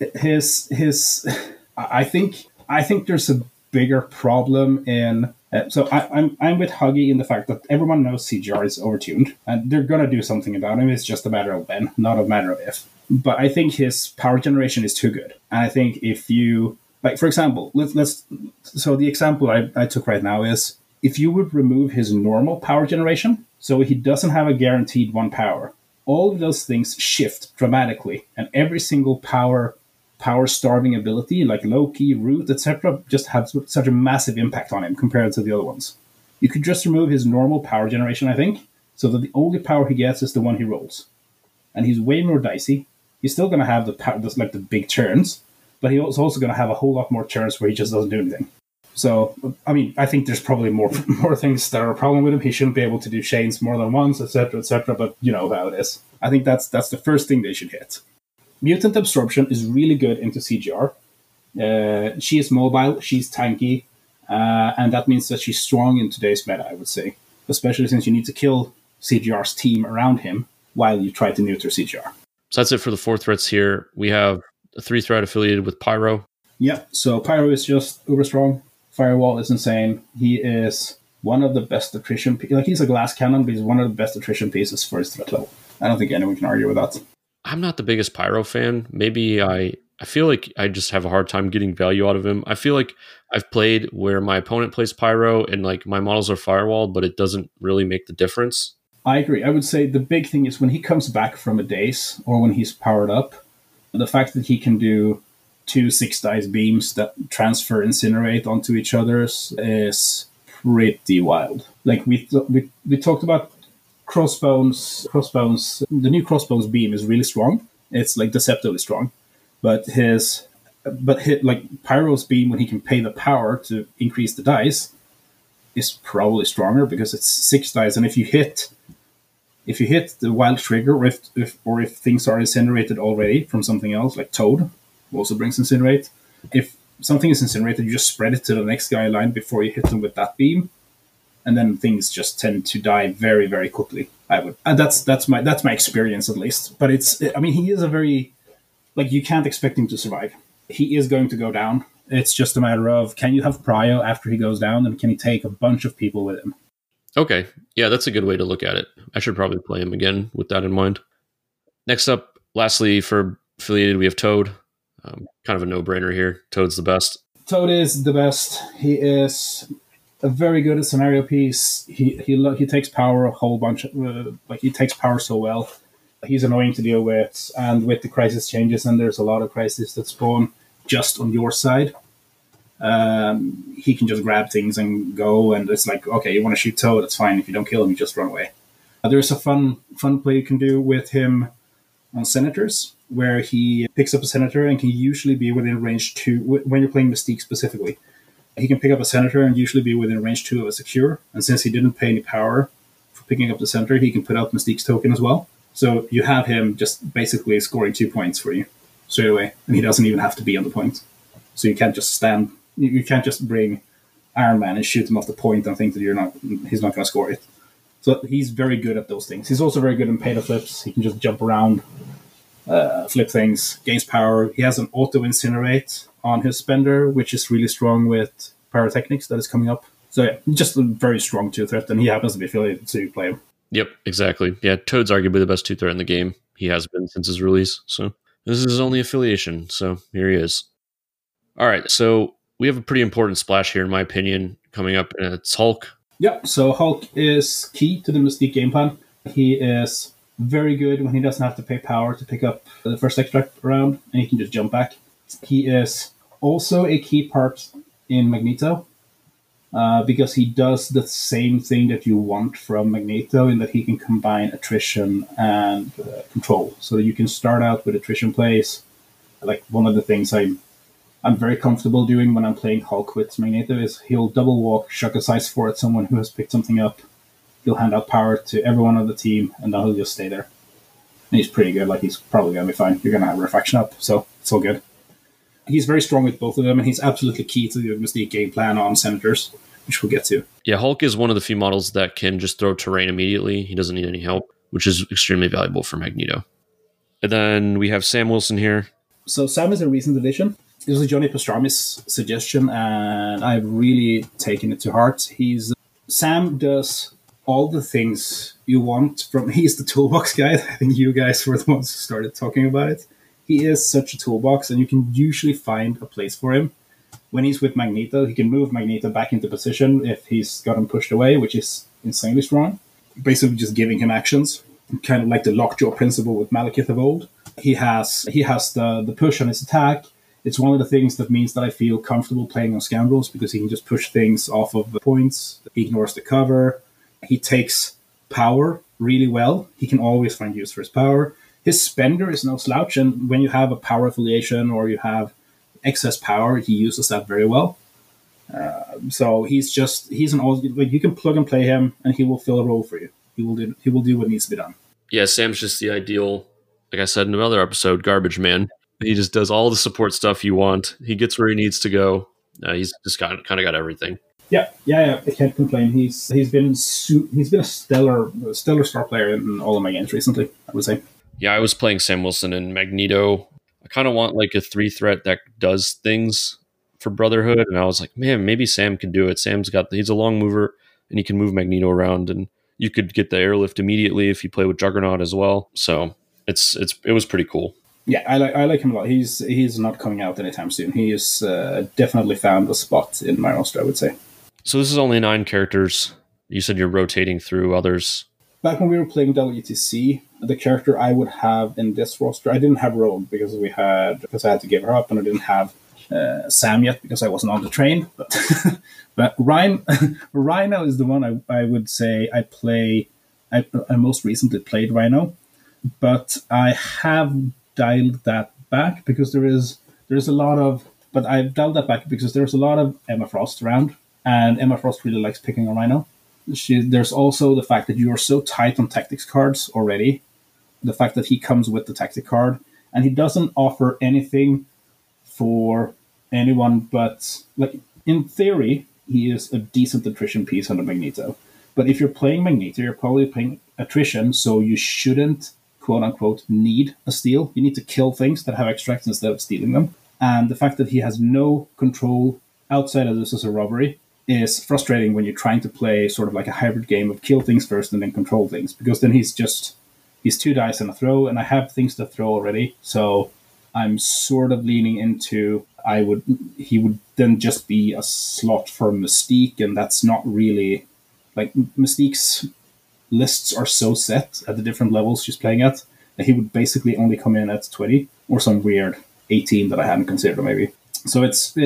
I think there's a bigger problem in. So I'm with Huggy in the fact that everyone knows CGR is overtuned, and they're gonna do something about him. It's just a matter of when, not a matter of if. But I think his power generation is too good, and I think if you, like, for example, so the example I took right now is if you would remove his normal power generation, so he doesn't have a guaranteed 1 power, all of those things shift dramatically, and every single power starving ability like Loki, Root, etc. just have such a massive impact on him compared to the other ones. You could just remove his normal power generation, I think, so that the only power he gets is the one he rolls. And he's way more dicey. He's still going to have the big turns, but he's also going to have a whole lot more turns where he just doesn't do anything. So, I mean, I think there's probably more things that are a problem with him. He shouldn't be able to do chains more than once, etc., but you know how it is. I think that's the first thing they should hit. Mutant Absorption is really good into CGR. She is mobile, she's tanky, and that means that she's strong in today's meta, I would say. Especially since you need to kill CGR's team around him while you try to neuter CGR. So that's it for the 4 threats here. We have a 3 threat affiliated with Pyro. Yeah, so Pyro is just uber strong. Firewall is insane. He is one of the best attrition... he's a glass cannon, but he's one of the best attrition pieces for his threat level. I don't think anyone can argue with that. I'm not the biggest Pyro fan. Maybe I feel like I just have a hard time getting value out of him. I feel like I've played where my opponent plays Pyro and like my models are firewalled, but it doesn't really make the difference. I agree. I would say the big thing is when he comes back from a daze or when he's powered up, the fact that he can do 2 6-dice beams that transfer Incinerate onto each other is pretty wild. Like we talked about Crossbones, the new Crossbones beam is really strong, It's like deceptively strong. But like Pyro's beam, when he can pay the power to increase the dice, is probably stronger because it's 6 dice, and if you hit the wild trigger, or if things are incinerated already from something else, like Toad also brings incinerate. If something is incinerated, you just spread it to the next guy in line before you hit them with that beam, and then things just tend to die very, very quickly. And that's my experience at least. But he is a very, like, you can't expect him to survive. He is going to go down. It's just a matter of, can you have prio after he goes down, and can he take a bunch of people with him? Okay. Yeah, that's a good way to look at it. I should probably play him again with that in mind. Next up, lastly, for affiliated, we have Toad. Kind of a no-brainer here. Toad's the best. Toad is the best. He is a very good at scenario piece. He takes power a whole bunch. He takes power so well. He's annoying to deal with, and with the crisis changes, and there's a lot of crises that spawn just on your side. He can just grab things and go, and it's like, okay, you want to shoot Toad, that's fine. If you don't kill him, you just run away. There's a fun play you can do with him on Senators, where he picks up a Senator and can usually be within range 2, when you're playing Mystique specifically. He can pick up a Senator and usually be within range 2 of a Secure, and since he didn't pay any power for picking up the Senator, he can put out Mystique's token as well. So you have him just basically scoring 2 points for you straight away, and he doesn't even have to be on the point. So you can't just stand. You can't just bring Iron Man and shoot him off the point and think that he's not going to score it. So he's very good at those things. He's also very good in pay-to flips. He can just jump around, flip things, gains power. He has an auto-incinerate on his spender, which is really strong with pyrotechnics that is coming up. So yeah, just a very strong 2-threat, and he happens to be affiliated to play him. Yep, exactly. Yeah, Toad's arguably the best 2-threat in the game. He has been since his release. So this is his only affiliation. So here he is. All right, so we have a pretty important splash here, in my opinion, coming up, and it's Hulk. Yeah, so Hulk is key to the Mystique game plan. He is very good when he doesn't have to pay power to pick up the first extract round, and he can just jump back. He is also a key part in Magneto, because he does the same thing that you want from Magneto, in that he can combine attrition and control. So you can start out with attrition plays. Like, one of the things I'm very comfortable doing when I'm playing Hulk with Magneto is he'll double walk, chuck a size 4 at someone who has picked something up. He'll hand out power to everyone on the team, and then he'll just stay there. And he's pretty good. Like, he's probably going to be fine. You're going to have Refraction up, so it's all good. He's very strong with both of them, and he's absolutely key to the Mystique game plan on Senators, which we'll get to. Yeah, Hulk is one of the few models that can just throw terrain immediately. He doesn't need any help, which is extremely valuable for Magneto. And then we have Sam Wilson here. So Sam is a recent addition. This was Johnny Pastrami's suggestion, and I've really taken it to heart. Sam does all the things you want from... He's the toolbox guy. I think you guys were the ones who started talking about it. He is such a toolbox, and you can usually find a place for him. When he's with Magneto, he can move Magneto back into position if he's got him pushed away, which is insanely strong. Basically just giving him actions, kind of like the lockjaw principle with Malekith of old. He has the push on his attack. It's one of the things that means that I feel comfortable playing on Scoundrels, because he can just push things off of the points. He ignores the cover. He takes power really well. He can always find use for his power. His spender is no slouch, and when you have a power affiliation or you have excess power, he uses that very well. So he's an all, like, you can plug and play him, and he will fill a role for you. He will do what needs to be done. Yeah, Sam's just the ideal, like I said in another episode, garbage man. He just does all the support stuff you want. He gets where he needs to go. He's just kind of got everything. Yeah. I can't complain. He's been a stellar star player in all of my games recently, I would say. Yeah, I was playing Sam Wilson and Magneto. I kind of want like a 3-threat that does things for Brotherhood, and I was like, man, maybe Sam can do it. He's a long mover, and he can move Magneto around, and you could get the airlift immediately if you play with Juggernaut as well. So it was pretty cool. Yeah, I like him a lot. He's not coming out anytime soon. He is definitely found a spot in my roster, I would say. So this is only 9 characters. You said you're rotating through others. Back when we were playing WTC, the character I would have in this roster, I didn't have Rogue because I had to give her up, and I didn't have Sam yet because I wasn't on the train. But Rhino is the one I would say I play. I most recently played Rhino, but I have dialed that back because there's a lot of, but I've dialed that back because there's a lot of Emma Frost around, and Emma Frost really likes picking a Rhino. There's also the fact that you are so tight on tactics cards already. The fact that he comes with the tactic card, and he doesn't offer anything for anyone but, like, in theory, he is a decent attrition piece under Magneto. But if you're playing Magneto, you're probably playing attrition, so you shouldn't, quote unquote, need a steal. You need to kill things that have extracts instead of stealing them. And the fact that he has no control outside of this as a robbery is frustrating when you're trying to play sort of like a hybrid game of kill things first and then control things, because then he's 2 dice and a throw, and I have things to throw already. So I'm sort of leaning into he would then just be a slot for Mystique, and that's not really, like, Mystique's lists are so set at the different levels she's playing at that he would basically only come in at 20 or some weird 18 that I hadn't considered maybe. So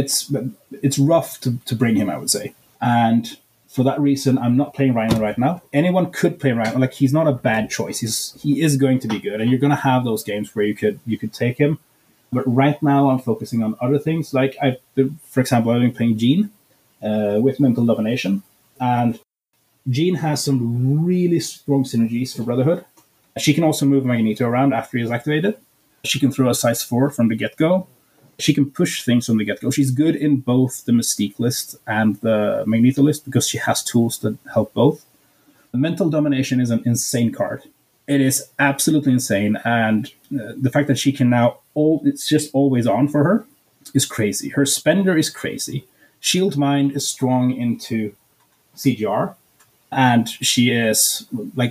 it's rough to bring him, I would say. And for that reason, I'm not playing Rhino right now. Anyone could play Rhino. Like, he's not a bad choice. He is going to be good, and you're going to have those games where you could take him. But right now, I'm focusing on other things. Like, for example, I've been playing Jean with Mental Domination, and Jean has some really strong synergies for Brotherhood. She can also move Magneto around after he is activated. She can throw a size 4 from the get-go. She can push things from the get-go. She's good in both the Mystique list and the Magneto list because she has tools that help both. The Mental Domination is an insane card. It is absolutely insane, and the fact that she can now, it's just always on for her, is crazy. Her spender is crazy. Shield Mind is strong into CGR, and she is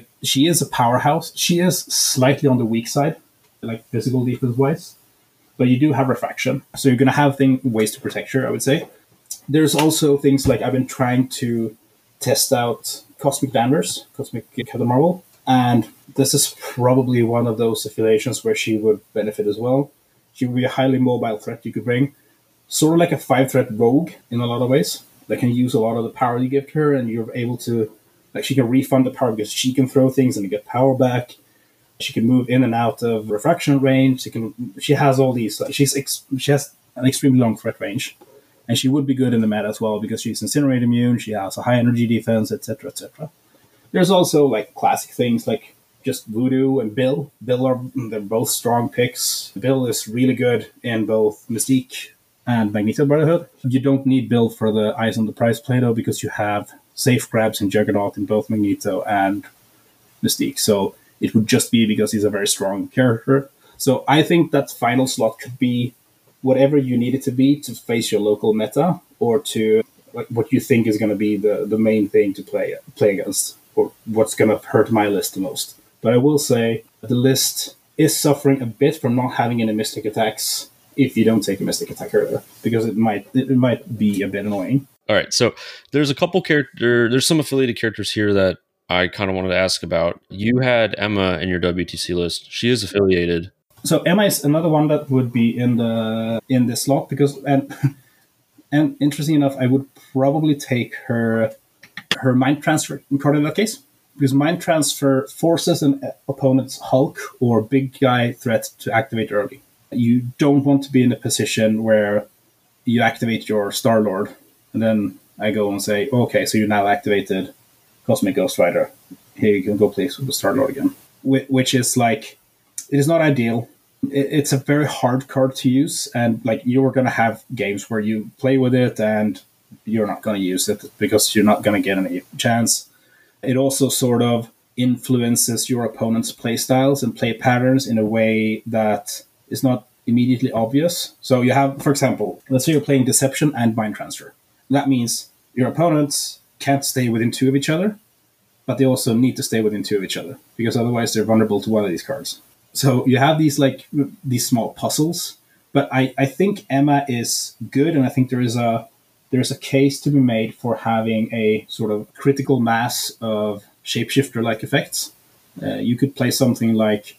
a powerhouse. She is slightly on the weak side, like physical defense-wise, but you do have refraction, so you're going to have ways to protect her, I would say. There's also things like I've been trying to test out Cosmic Danders, Cosmic Captain Marvel, and this is probably one of those affiliations where she would benefit as well. She would be a highly mobile threat you could bring, sort of like a 5-threat rogue in a lot of ways. That can use a lot of the power you give to her, and you're able to, like, she can refund the power because she can throw things and get power back. She can move in and out of refraction range. She has all these. She has an extremely long threat range, and she would be good in the meta as well because she's incinerate immune. She has a high energy defense, etc., etc. There's also, like, classic things like just Voodoo and Bill. They're both strong picks. Bill is really good in both Mystique and Magneto Brotherhood. You don't need Bill for the Eyes on the Prize play, though, because you have safe grabs and Juggernaut in both Magneto and Mystique. So it would just be because he's a very strong character. So I think that final slot could be whatever you need it to be to face your local meta, or to, like, what you think is going to be the main thing to play against, or what's going to hurt my list the most. But I will say the list is suffering a bit from not having any Mystic attacks if you don't take a Mystic attack earlier, because it might be a bit annoying. All right, so there's a couple there's some affiliated characters here that I kind of wanted to ask about. You had Emma in your WTC list. She is affiliated. So Emma is another one that would be in this slot because, and interesting enough, I would probably take her Mind Transfer card in that case, because Mind Transfer forces an opponent's Hulk or big guy threat to activate early. You don't want to be in a position where you activate your Star-Lord, and then I go and say, okay, so you now activated Cosmic Ghost Rider. Here you can go play with the Star-Lord again. Which is, like, it is not ideal. It's a very hard card to use, and, like, you're going to have games where you play with it and you're not going to use it because you're not going to get any chance. It also sort of influences your opponent's play styles and play patterns in a way that is not immediately obvious. So you have, for example, let's say you're playing Deception and Mind Transfer. That means your opponents can't stay within 2 of each other, but they also need to stay within 2 of each other because otherwise they're vulnerable to one of these cards. So you have these small puzzles, but I think Emma is good, and I think there's a case to be made for having a sort of critical mass of shapeshifter-like effects. You could play something like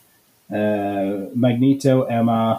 Magneto, Emma,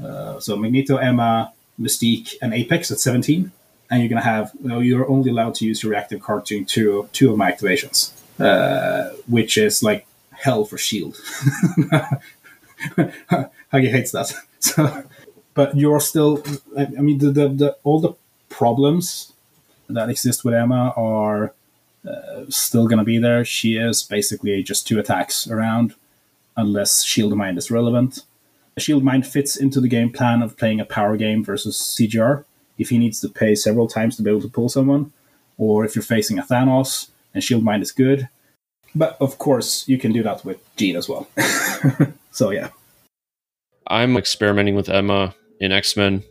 Mystique, and Apex at 17, and you're going to have, you're only allowed to use your reactive card to two of my activations, which is like hell for Shield. Huggy hates that. So, but you're still. I mean, the all the problems that exist with Emma are still going to be there. She is basically just 2 attacks around, unless Shield Mind is relevant. Shield Mind fits into the game plan of playing a power game versus CGR. If he needs to pay several times to be able to pull someone, or if you're facing a Thanos and Shield Mind is good. But of course, you can do that with Jean as well. So yeah. I'm experimenting with Emma in X-Men.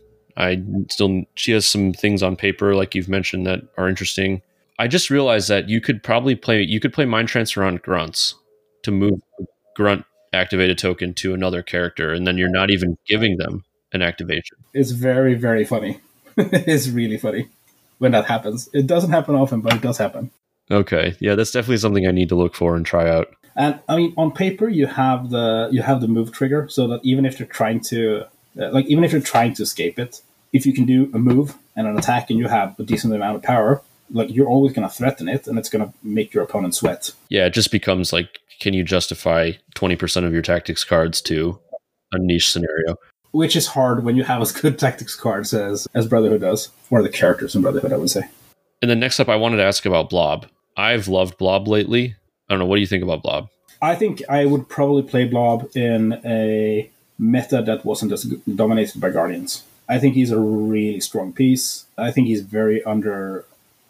She has some things on paper, like you've mentioned, that are interesting. I just realized that you could play Mind Transfer on grunts to move a grunt activated token to another character, and then you're not even giving them an activation. It's very, very funny. It's really funny when that happens. It doesn't happen often, but it does happen. Okay, yeah, that's definitely something I need to look for and try out. And I mean, on paper, you have the move trigger, so that even if you're trying to escape it, if you can do a move and an attack, and you have a decent amount of power, like you're always going to threaten it, and it's going to make your opponent sweat. Yeah, it just becomes like, can you justify 20% of your tactics cards to a niche scenario? Which is hard when you have as good tactics cards as Brotherhood does, or the characters in Brotherhood, I would say. And then next up, I wanted to ask about Blob. I've loved Blob lately. I don't know. What do you think about Blob? I think I would probably play Blob in a meta that wasn't as dominated by Guardians. I think he's a really strong piece. I think he's very underplayed,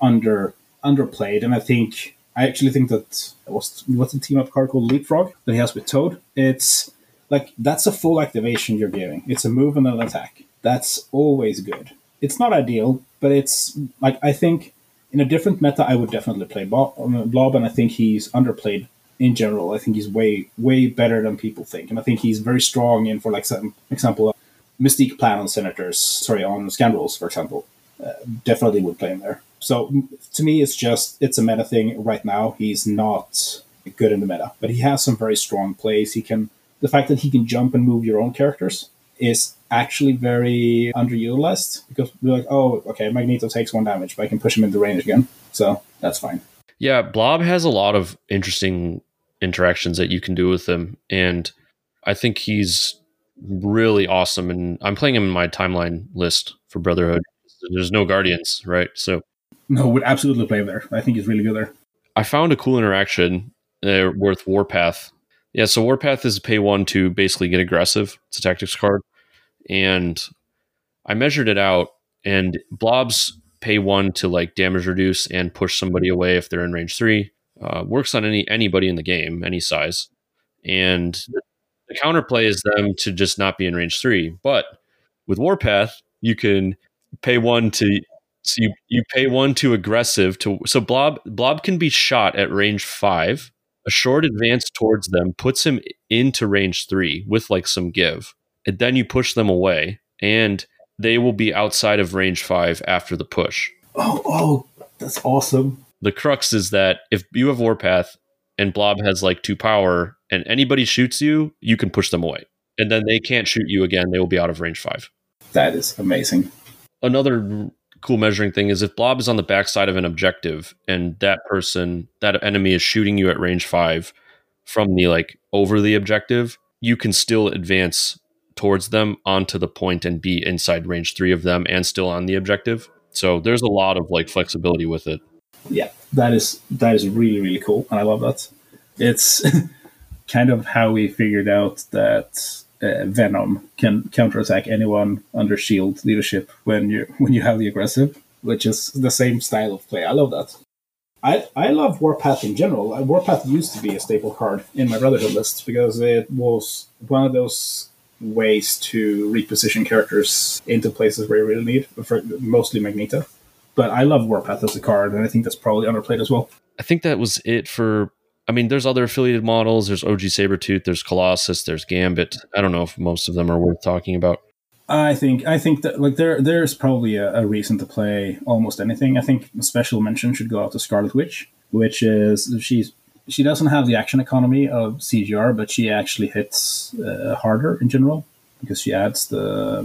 and I actually think that what's the team up card called Leapfrog that he has with Toad. It's like that's a full activation you're giving. It's a move and an attack. That's always good. It's not ideal, but it's like I think in a different meta I would definitely play Blob, and I think he's underplayed in general. I think he's way better than people think, and I think he's very strong in, for like some example, Mystique plan on Scoundrels, for example. Definitely would play him there. So to me, it's a meta thing right now. He's not good in the meta, but he has some very strong plays. The fact that he can jump and move your own characters is actually very underutilized, because we're like, oh, okay, Magneto takes 1 damage, but I can push him into range again. So that's fine. Yeah, Blob has a lot of interesting interactions that you can do with him, and I think he's really awesome. And I'm playing him in my timeline list for Brotherhood. There's no Guardians, right? So no, would absolutely play him there. I think he's really good there. I found a cool interaction with Warpath. Yeah, so Warpath is pay 1 to basically get aggressive. It's a tactics card. And I measured it out, and Blob's pay 1 to like damage reduce and push somebody away if they're in range 3. Works on anybody in the game, any size. And the counterplay is them to just not be in range 3. But with Warpath, you can pay 1 to... So you pay 1 to aggressive. So Blob can be shot at range 5. A short advance towards them puts him into range 3 with like some give. And then you push them away, and they will be outside of range 5 after the push. Oh, that's awesome. The crux is that if you have Warpath and Blob has like 2 power and anybody shoots you, you can push them away. And then they can't shoot you again. They will be out of range 5. That is amazing. Another cool measuring thing is if Blob is on the backside of an objective and that enemy is shooting you at range 5 from the like over the objective, you can still advance towards them onto the point and be inside range 3 of them and still on the objective. So there's a lot of like flexibility with it. Yeah, that is really, really cool, and I love that. It's kind of how we figured out that Venom can counterattack anyone under shield leadership when you have the aggressive, which is the same style of play. I love that. I love Warpath in general. Warpath used to be a staple card in my Brotherhood list because it was one of those ways to reposition characters into places where you really need, for mostly Magneto. But I love Warpath as a card, and I think that's probably underplayed as well. I think that was it for... I mean, there's other affiliated models. There's OG Sabretooth, there's Colossus, there's Gambit. I don't know if most of them are worth talking about. I think that like there's probably a reason to play almost anything. I think a special mention should go out to Scarlet Witch, which is she doesn't have the action economy of CGR, but she actually hits harder in general because she adds the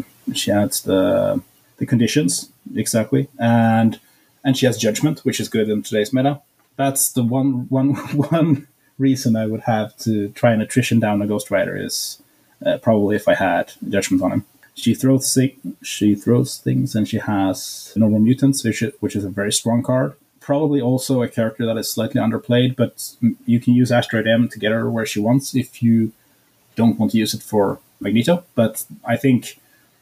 conditions exactly, and she has judgment, which is good in today's meta. That's the one reason I would have to try and attrition down a Ghost Rider is probably if I had judgment on him. She throws things, and she has normal mutants, which is a very strong card. Probably also a character that is slightly underplayed, but you can use Asteroid M to get her where she wants if you don't want to use it for Magneto. But I think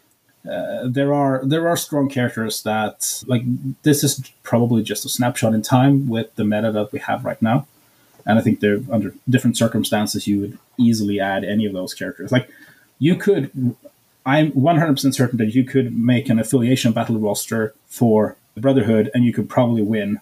there are strong characters that, like, this is probably just a snapshot in time with the meta that we have right now. And I think they're under different circumstances, you would easily add any of those characters. Like, you could, I'm 100% certain that you could make an affiliation battle roster for the Brotherhood, and you could probably win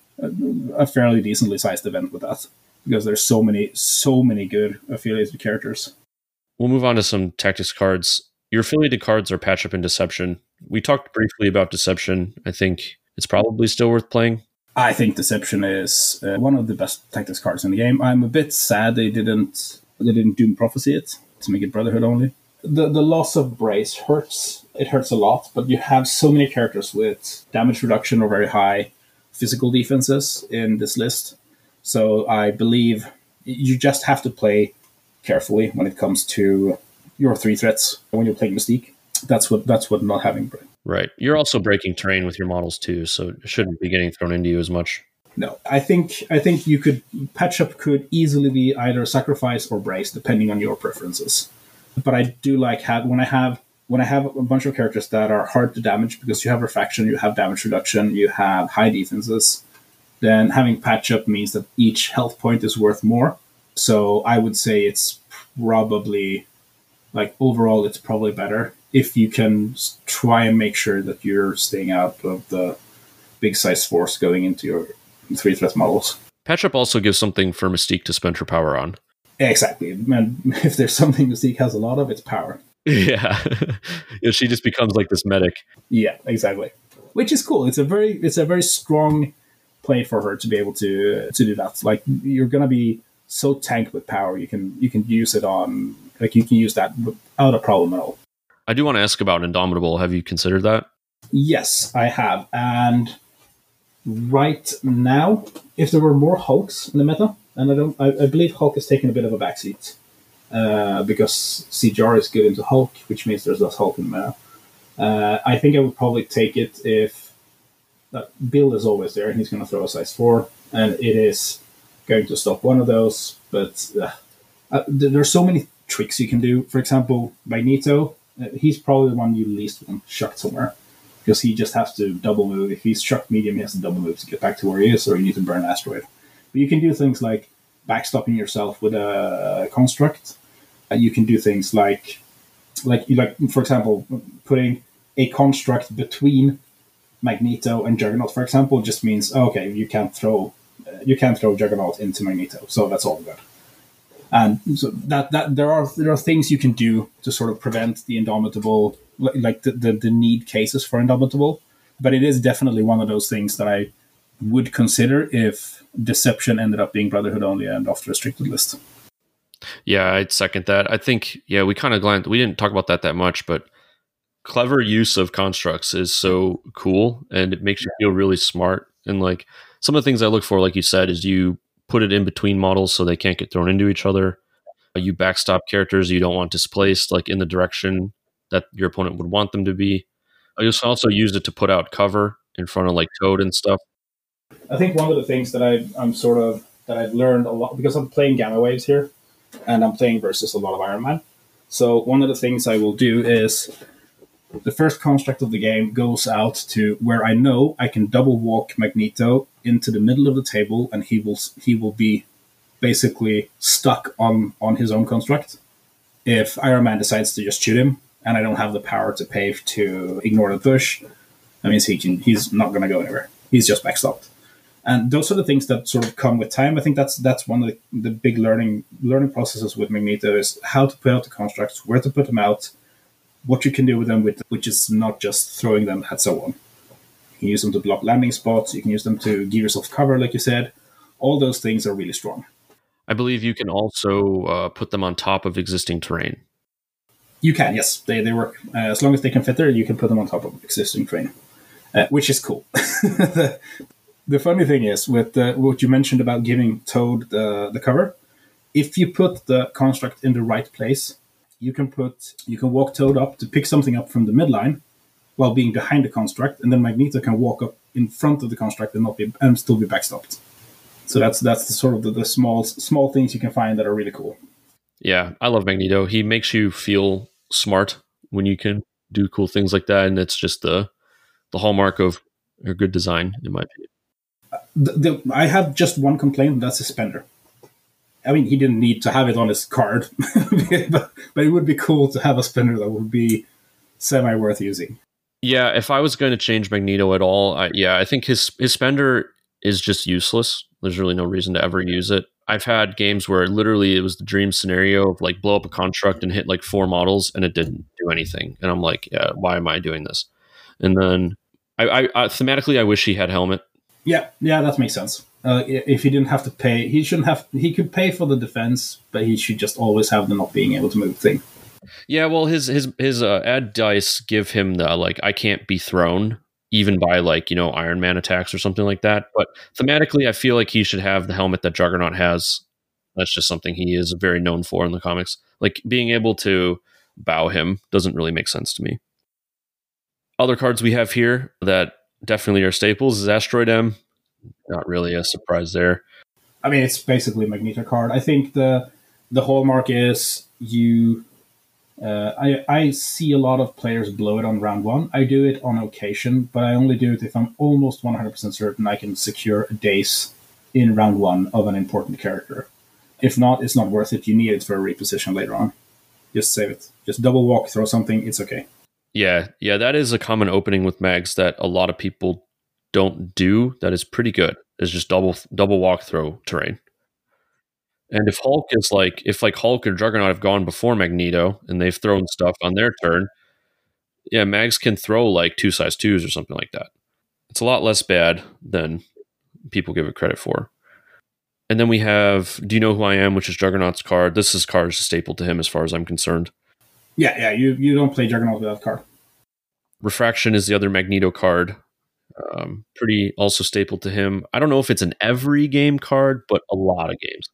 a fairly decently sized event with that, because there's so many good affiliated characters. We'll move on to some tactics cards. Your affiliated cards are Patch Up and Deception. We talked briefly about Deception. I think it's probably still worth playing. I think Deception is one of the best tactics cards in the game. I'm a bit sad they didn't Doom Prophecy it to make it Brotherhood only. The loss of Brace hurts. It hurts a lot, but you have so many characters with damage reduction or very high physical defenses in this list. So I believe you just have to play carefully when it comes to your 3 threats when you're playing Mystique. That's what not having Brace. Right. You're also breaking terrain with your models too, so it shouldn't be getting thrown into you as much. No, I think you could Patch Up could easily be either Sacrifice or Brace, depending on your preferences. But I do like when I have a bunch of characters that are hard to damage, because you have Refraction, you have damage reduction, you have high defenses. Then having Patch Up means that each health point is worth more. So I would say it's probably, like, overall, it's probably better if you can try and make sure that you're staying out of the big size force going into your 3 threat models. Patch Up also gives something for Mystique to spend her power on. Exactly. And if there's something Mystique has a lot of, it's power. Yeah. She just becomes like this medic. Yeah, exactly. Which is cool. It's a very strong play for her to be able to do that. Like, you're gonna be so tanked with power, you can use it on, like, you can use that without a problem at all. I do want to ask about Indomitable. Have you considered that? Yes, I have. And right now, if there were more Hulks in the meta, and I believe Hulk has taken a bit of a backseat because CGR is good into Hulk, which means there's less Hulk in the meta. I think I would probably take it if Bill is always there and he's going to throw a size 4, and it is going to stop one of those. But there's so many tricks you can do. For example, Magneto, he's probably the one you least want chucked somewhere, because he just has to double move. If he's chucked medium, he has to double move to get back to where he is, or you need to burn Asteroid. But you can do things like backstopping yourself with a construct. You can do things like for example, putting a construct between Magneto and Juggernaut, for example, just means, okay, you can't throw Juggernaut into Magneto, so that's all good. And so that there are things you can do to sort of prevent the Indomitable, like the need cases for Indomitable. But it is definitely one of those things that I would consider if Deception ended up being Brotherhood only and off the restricted list. Yeah, I'd second that. I think, we kind of we didn't talk about that much, but clever use of constructs is so cool, and it makes you feel really smart. And like, some of the things I look for, like you said, is you put it in between models so they can't get thrown into each other. You backstop characters you don't want displaced, like in the direction that your opponent would want them to be. You also use it to put out cover in front of like Toad and stuff. I think one of the things that I've learned a lot, because I'm playing Gamma Waves here, and I'm playing versus a lot of Iron Man. So one of the things I will do is, the first construct of the game goes out to where I know I can double walk Magneto into the middle of the table, and he will be basically stuck on his own construct. If Iron Man decides to just shoot him, and I don't have the power to pay to ignore the push, that means he's not going to go anywhere. He's just backstopped. And those are the things that sort of come with time. I think that's one of the big learning processes with Magneto, is how to put out the constructs, where to put them out, what you can do with them, which is not just throwing them at someone. You can use them to block landing spots. You can use them to give yourself cover, like you said. All those things are really strong. I believe you can also put them on top of existing terrain. You can, yes. They work. As long as they can fit there, you can put them on top of existing terrain, which is cool. The funny thing is, with what you mentioned about giving Toad the cover, if you put the construct in the right place, you can walk Toad up to pick something up from the midline while being behind the construct, and then Magneto can walk up in front of the construct and still be backstopped. So that's the sort of the small things you can find that are really cool. Yeah, I love Magneto. He makes you feel smart when you can do cool things like that, and it's just the hallmark of a good design, in my opinion. I have just one complaint, and that's his spender. I mean, he didn't need to have it on his card, but it would be cool to have a spender that would be semi-worth using. Yeah, if I was going to change Magneto at all, I think his spender is just useless. There's really no reason to ever use it. I've had games where literally it was the dream scenario of like blow up a construct and hit like 4 models and it didn't do anything. And I'm like, yeah, why am I doing this? And then I thematically, I wish he had helmet. Yeah, that makes sense. If he didn't have to pay, he could pay for the defense, but he should just always have the not being able to move thing. Yeah, well, his add dice give him the like I can't be thrown even by like Iron Man attacks or something like that. But thematically, I feel like he should have the helmet that Juggernaut has. That's just something he is very known for in the comics. Like being able to bow him doesn't really make sense to me. Other cards we have here that definitely are staples is Asteroid M. Not really a surprise there. I mean, it's basically a Magneto card. I think the hallmark is you. I see a lot of players blow it on round 1. I do it on occasion, but I only do it if I'm almost 100% certain I can secure a daze in round 1 of an important character. If not, it's not worth it. You need it for a reposition later on. Just save it. Just double walk, throw something. It's okay. Yeah, that is a common opening with mags that a lot of people don't do. That is pretty good. It's just double walk throw terrain. And if Hulk is if Hulk or Juggernaut have gone before Magneto and they've thrown stuff on their turn, yeah, mags can throw like 2 size 2s or something like that. It's a lot less bad than people give it credit for. And then we have Do You Know Who I Am, which is Juggernaut's card. This card is a staple to him as far as I'm concerned. Yeah, you don't play Juggernaut without card. Refraction is the other Magneto card. Pretty also staple to him. I don't know if it's an every game card, but a lot of games.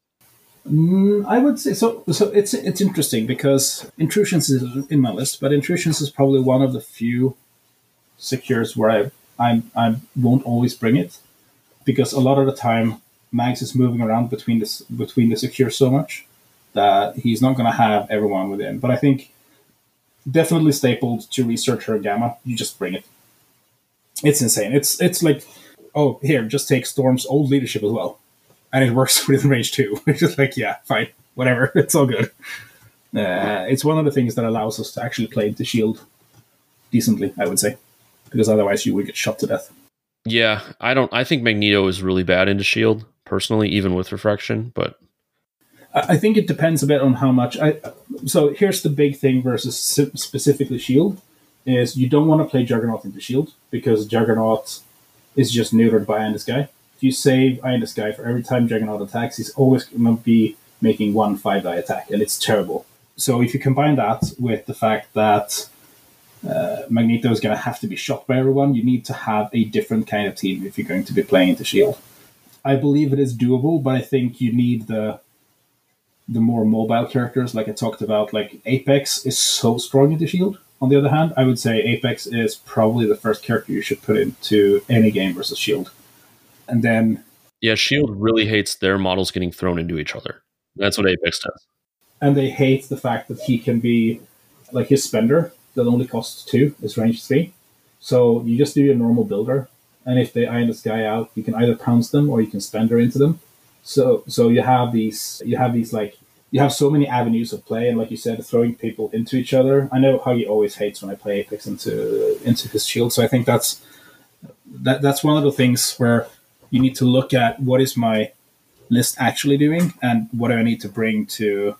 I would say so. So it's interesting because Intrusions is in my list, but Intrusions is probably one of the few secures where I won't always bring it, because a lot of the time Mags is moving around between the secures so much that he's not going to have everyone within. But I think definitely stapled to Researcher or Gamma. You just bring it. It's insane. It's like, oh, here, just take Storm's old leadership as well. And it works within range too. It's just like, yeah, fine, whatever. It's all good. It's one of the things that allows us to actually play into shield decently, I would say, because otherwise you would get shot to death. Yeah, I think Magneto is really bad into shield personally, even with refraction. But I think it depends a bit on how much. So here's the big thing versus specifically shield is you don't want to play Juggernaut into shield because Juggernaut is just neutered by Eye in the Sky. If you save Eye in the Sky for every time Juggernaut attacks, he's always going to be making 1 5-die attack, and it's terrible. So if you combine that with the fact that Magneto is going to have to be shot by everyone, you need to have a different kind of team if you're going to be playing into shield. I believe it is doable, but I think you need the more mobile characters, like I talked about. Like Apex is so strong into shield. On the other hand, I would say Apex is probably the first character you should put into any game versus shield. And then... yeah, shield really hates their models getting thrown into each other. That's what Apex does. And they hate the fact that he can be... like his spender, that only costs 2, is range 3. So you just do your normal builder, and if they Eye in the Sky out, you can either pounce them or you can spender into them. So you have these like... you have so many avenues of play, and like you said, throwing people into each other. I know Huggy always hates when I play Apex into his shield, so I think that's one of the things where you need to look at what is my list actually doing and what do I need to bring to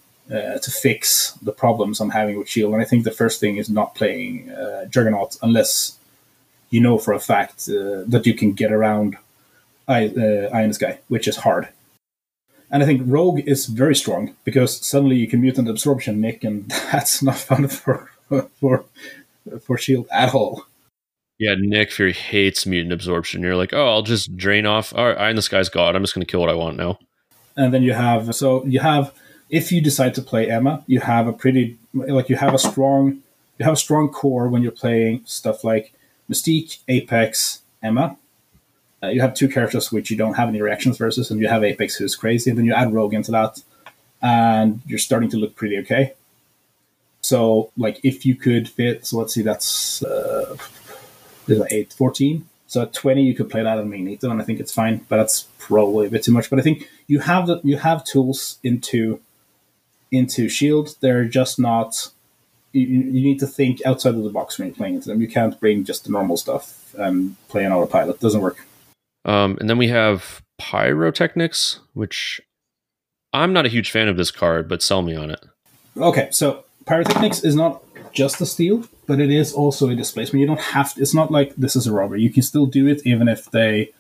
fix the problems I'm having with shield. And I think the first thing is not playing Juggernaut unless you know for a fact that you can get around Eye in the Sky, which is hard. And I think Rogue is very strong because suddenly you can mutant absorption, Nick, and that's not fun for shield at all. Yeah, Nick Fury hates mutant absorption. You're like, oh, I'll just drain off. All right, Eye in the Sky's God. I'm just going to kill what I want now. And then you have if you decide to play Emma, you have a strong core when you're playing stuff like Mystique, Apex, Emma. You have two characters which you don't have any reactions versus, and you have Apex who's crazy, and then you add Rogue into that, and you're starting to look pretty okay. So, like, if you could fit, so let's see, that's 8, 14. So at 20, you could play that on Magneto, and I think it's fine, but that's probably a bit too much. But I think you have tools into Shield. They're just not. You need to think outside of the box when you're playing into them. You can't bring just the normal stuff and play an autopilot. It doesn't work. And then we have Pyrotechnics, which I'm not a huge fan of this card, but sell me on it. Okay, so Pyrotechnics is not just a steal, but it is also a displacement. You don't have to, it's not like this is a robbery. You can still do it even if they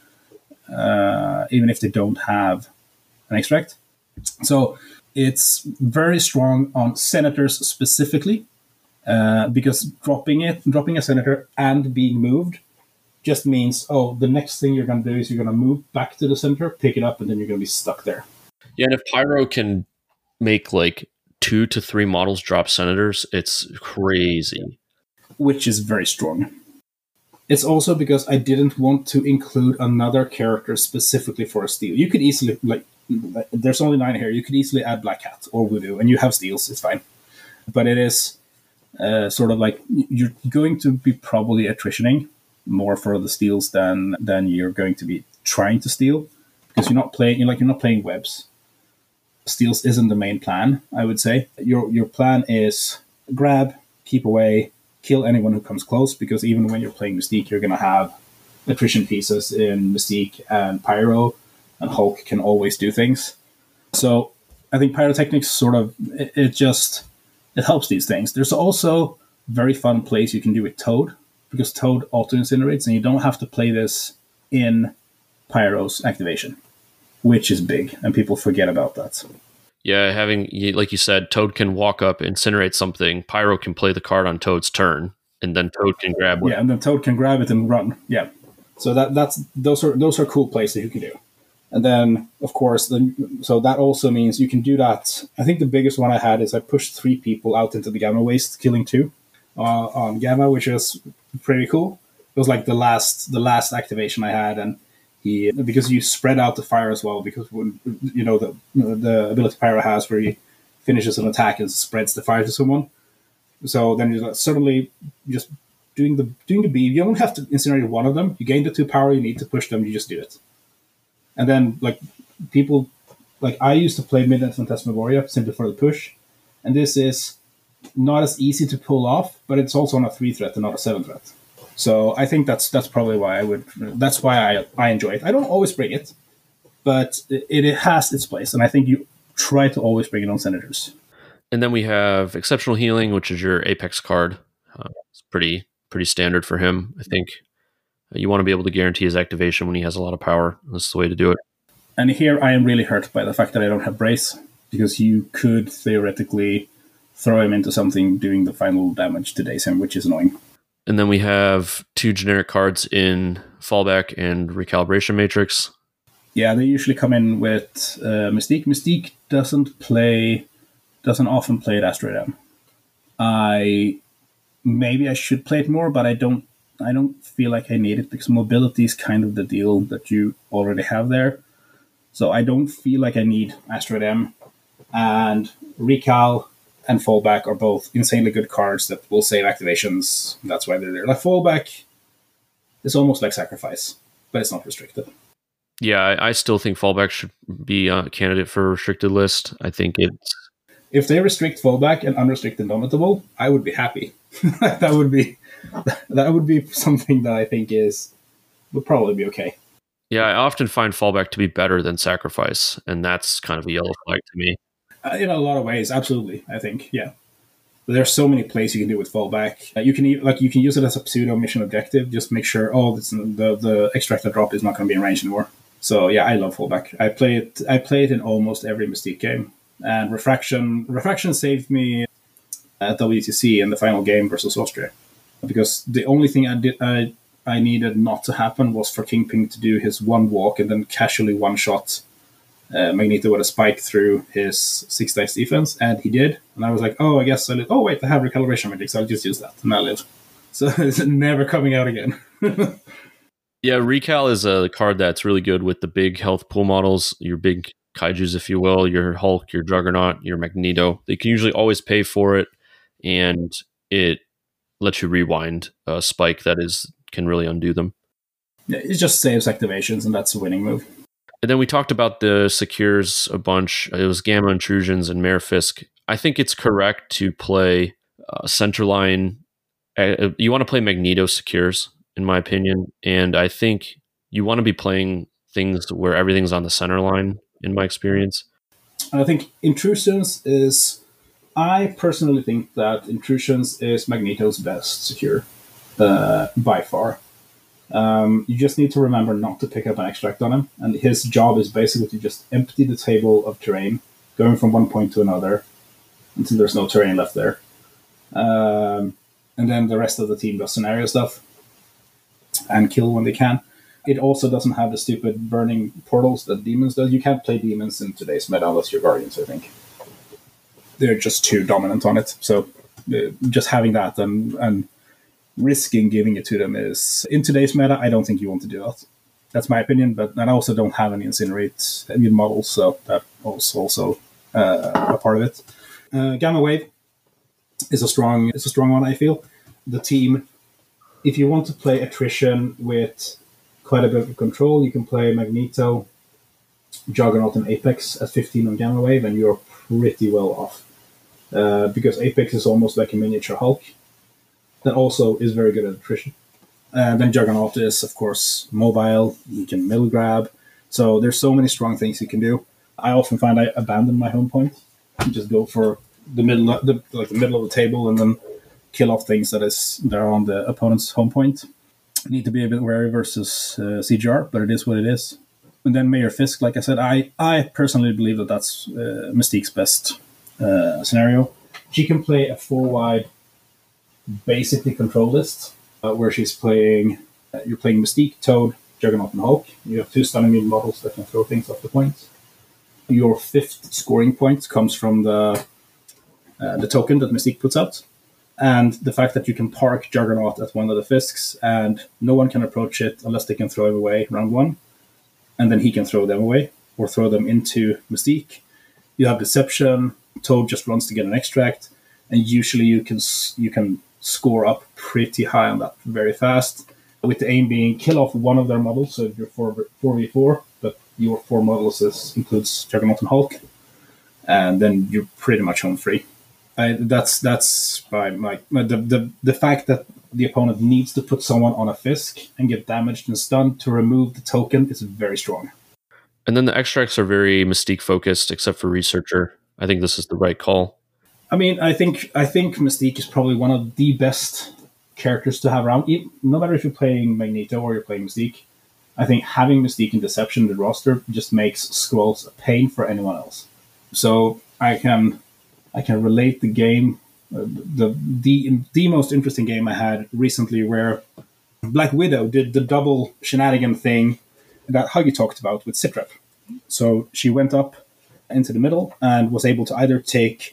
don't have an extract. So it's very strong on senators specifically, because dropping a senator and being moved just means, the next thing you're going to do is you're going to move back to the center, pick it up, and then you're going to be stuck there. Yeah, and if Pyro can make like 2 to 3 models drop senators, it's crazy. Which is very strong. It's also because I didn't want to include another character specifically for a steal. You could easily, there's only 9 here, you could easily add Black Cat or Voodoo, and you have steals, it's fine. But it is sort of like, you're going to be probably attritioning more for the steals than you're going to be trying to steal, because you're not playing webs. Steals isn't the main plan, I would say. Your plan is grab, keep away, kill anyone who comes close, because even when you're playing Mystique, you're going to have attrition pieces in Mystique and Pyro, and Hulk can always do things. So I think Pyrotechnics sort of, it helps these things. There's also very fun plays you can do with Toad, because Toad auto-incinerates, and you don't have to play this in Pyro's activation, which is big, and people forget about that. Yeah, like you said, Toad can walk up, incinerate something, Pyro can play the card on Toad's turn, and then Toad can grab it. Yeah, and then Toad can grab it and run. Yeah. So those are cool plays that you can do. And then, of course, so that also means you can do that. I think the biggest one I had is I pushed 3 people out into the Gamma Waste, killing 2 on Gamma, which was pretty cool. It was like the last activation I had, and because you spread out the fire as well, because when, the ability Pyro has where he finishes an attack and spreads the fire to someone. So then you're suddenly just doing the beam. You don't have to incinerate one of them. You gain the 2 power you need to push them. You just do it. And then, like, people, like, I used to play Midnight Phantasmagoria simply for the push, and this is not as easy to pull off, but it's also on a 3 threat and not a 7 threat. So I think that's probably why I enjoy it. I don't always bring it, but it has its place, and I think you try to always bring it on senators. And then we have Exceptional Healing, which is your Apex card. It's pretty standard for him, I think. You want to be able to guarantee his activation when he has a lot of power. That's the way to do it. And here I am really hurt by the fact that I don't have Brace, because you could theoretically throw him into something doing the final damage to daze him, which is annoying. And then we have 2 generic cards in Fallback and Recalibration Matrix. Yeah, they usually come in with Mystique. Mystique doesn't often play at Asteroid M. Maybe I should play it more, but I don't feel like I need it, because mobility is kind of the deal that you already have there. So I don't feel like I need Asteroid M. And Recal and Fallback are both insanely good cards that will save activations. That's why they're there. Like, Fallback is almost like Sacrifice, but it's not restricted. Yeah, I still think Fallback should be a candidate for a restricted list. I think it's... If they restrict Fallback and unrestrict Indomitable, I would be happy. That would be something that I think would probably be okay. Yeah, I often find Fallback to be better than Sacrifice, and that's kind of a yellow flag to me. In a lot of ways, absolutely. I think, yeah. But there's so many plays you can do with Fallback. You can use it as a pseudo mission objective. Just make sure, the extractor drop is not going to be in range anymore. So yeah, I love Fallback. I play it in almost every Mystique game. And Refraction saved me at WTC in the final game versus Austria, because the only thing I needed not to happen was for Kingpin to do his one walk and then casually one shot Magneto with a spike through his 6 dice defense, and he did. And I was like, oh, I guess I live. Oh, wait, I have recalibration magic, so I'll just use that, and I live. So it's never coming out again. Yeah, Recal is a card that's really good with the big health pool models, your big kaijus, if you will, your Hulk, your Juggernaut, your Magneto. They can usually always pay for it, and it lets you rewind a spike that can really undo them. Yeah, it just saves activations, and that's a winning move. And then we talked about the secures a bunch. It was Gamma Intrusions and Mayor Fisk. I think it's correct to play Centerline. You want to play Magneto secures, in my opinion. And I think you want to be playing things where everything's on the center line, in my experience. I think Intrusions is... I personally think that Intrusions is Magneto's best secure, by far. You just need to remember not to pick up an extract on him, and his job is basically to just empty the table of terrain, going from one point to another until there's no terrain left there. And then the rest of the team does scenario stuff and kill when they can. It also doesn't have the stupid burning portals that Demons does. You can't play Demons in today's meta unless you're Guardians, I think. They're just too dominant on it. So just having that and risking giving it to them is, in today's meta, I don't think you want to do that. That's my opinion, but I also don't have any Incinerate immune models, so that was also a part of it. Gamma Wave is a strong one, I feel. The team, if you want to play attrition with quite a bit of control, you can play Magneto, Juggernaut, and Apex at 15 on Gamma Wave, and you're pretty well off. Because Apex is almost like a miniature Hulk. That also is very good at attrition. Then Juggernaut is, of course, mobile. You can middle grab. So there's so many strong things you can do. I often find I abandon my home point and just go for the middle of the table and then kill off things that are on the opponent's home point. You need to be a bit wary versus CGR, but it is what it is. And then Mayor Fisk, like I said, I personally believe that that's Mystique's best scenario. She can play a 4-wide basically control list, where she's playing, you're playing Mystique, Toad, Juggernaut, and Hulk. You have 2 stun immune models that can throw things off the point. Your 5th scoring point comes from the token that Mystique puts out, and the fact that you can park Juggernaut at one of the Fisks, and no one can approach it unless they can throw it away round 1, and then he can throw them away or throw them into Mystique. You have Deception. Toad just runs to get an extract, and usually you can score up pretty high on that very fast, with the aim being kill off one of their models, so you're 4v4, but your 4 models includes Juggernaut and Hulk, and then you're pretty much home free. That's by the fact that the opponent needs to put someone on a Fisk and get damaged and stunned to remove the token is very strong. And then the extracts are very Mystique focused, except for Researcher. I think this is the right call. I mean, I think Mystique is probably one of the best characters to have around. No matter if you're playing Magneto or you're playing Mystique, I think having Mystique and Deception in the roster just makes Skrulls a pain for anyone else. So I can relate the game, the most interesting game I had recently, where Black Widow did the double shenanigan thing that Huggy talked about with Sitrep. So she went up into the middle and was able to either take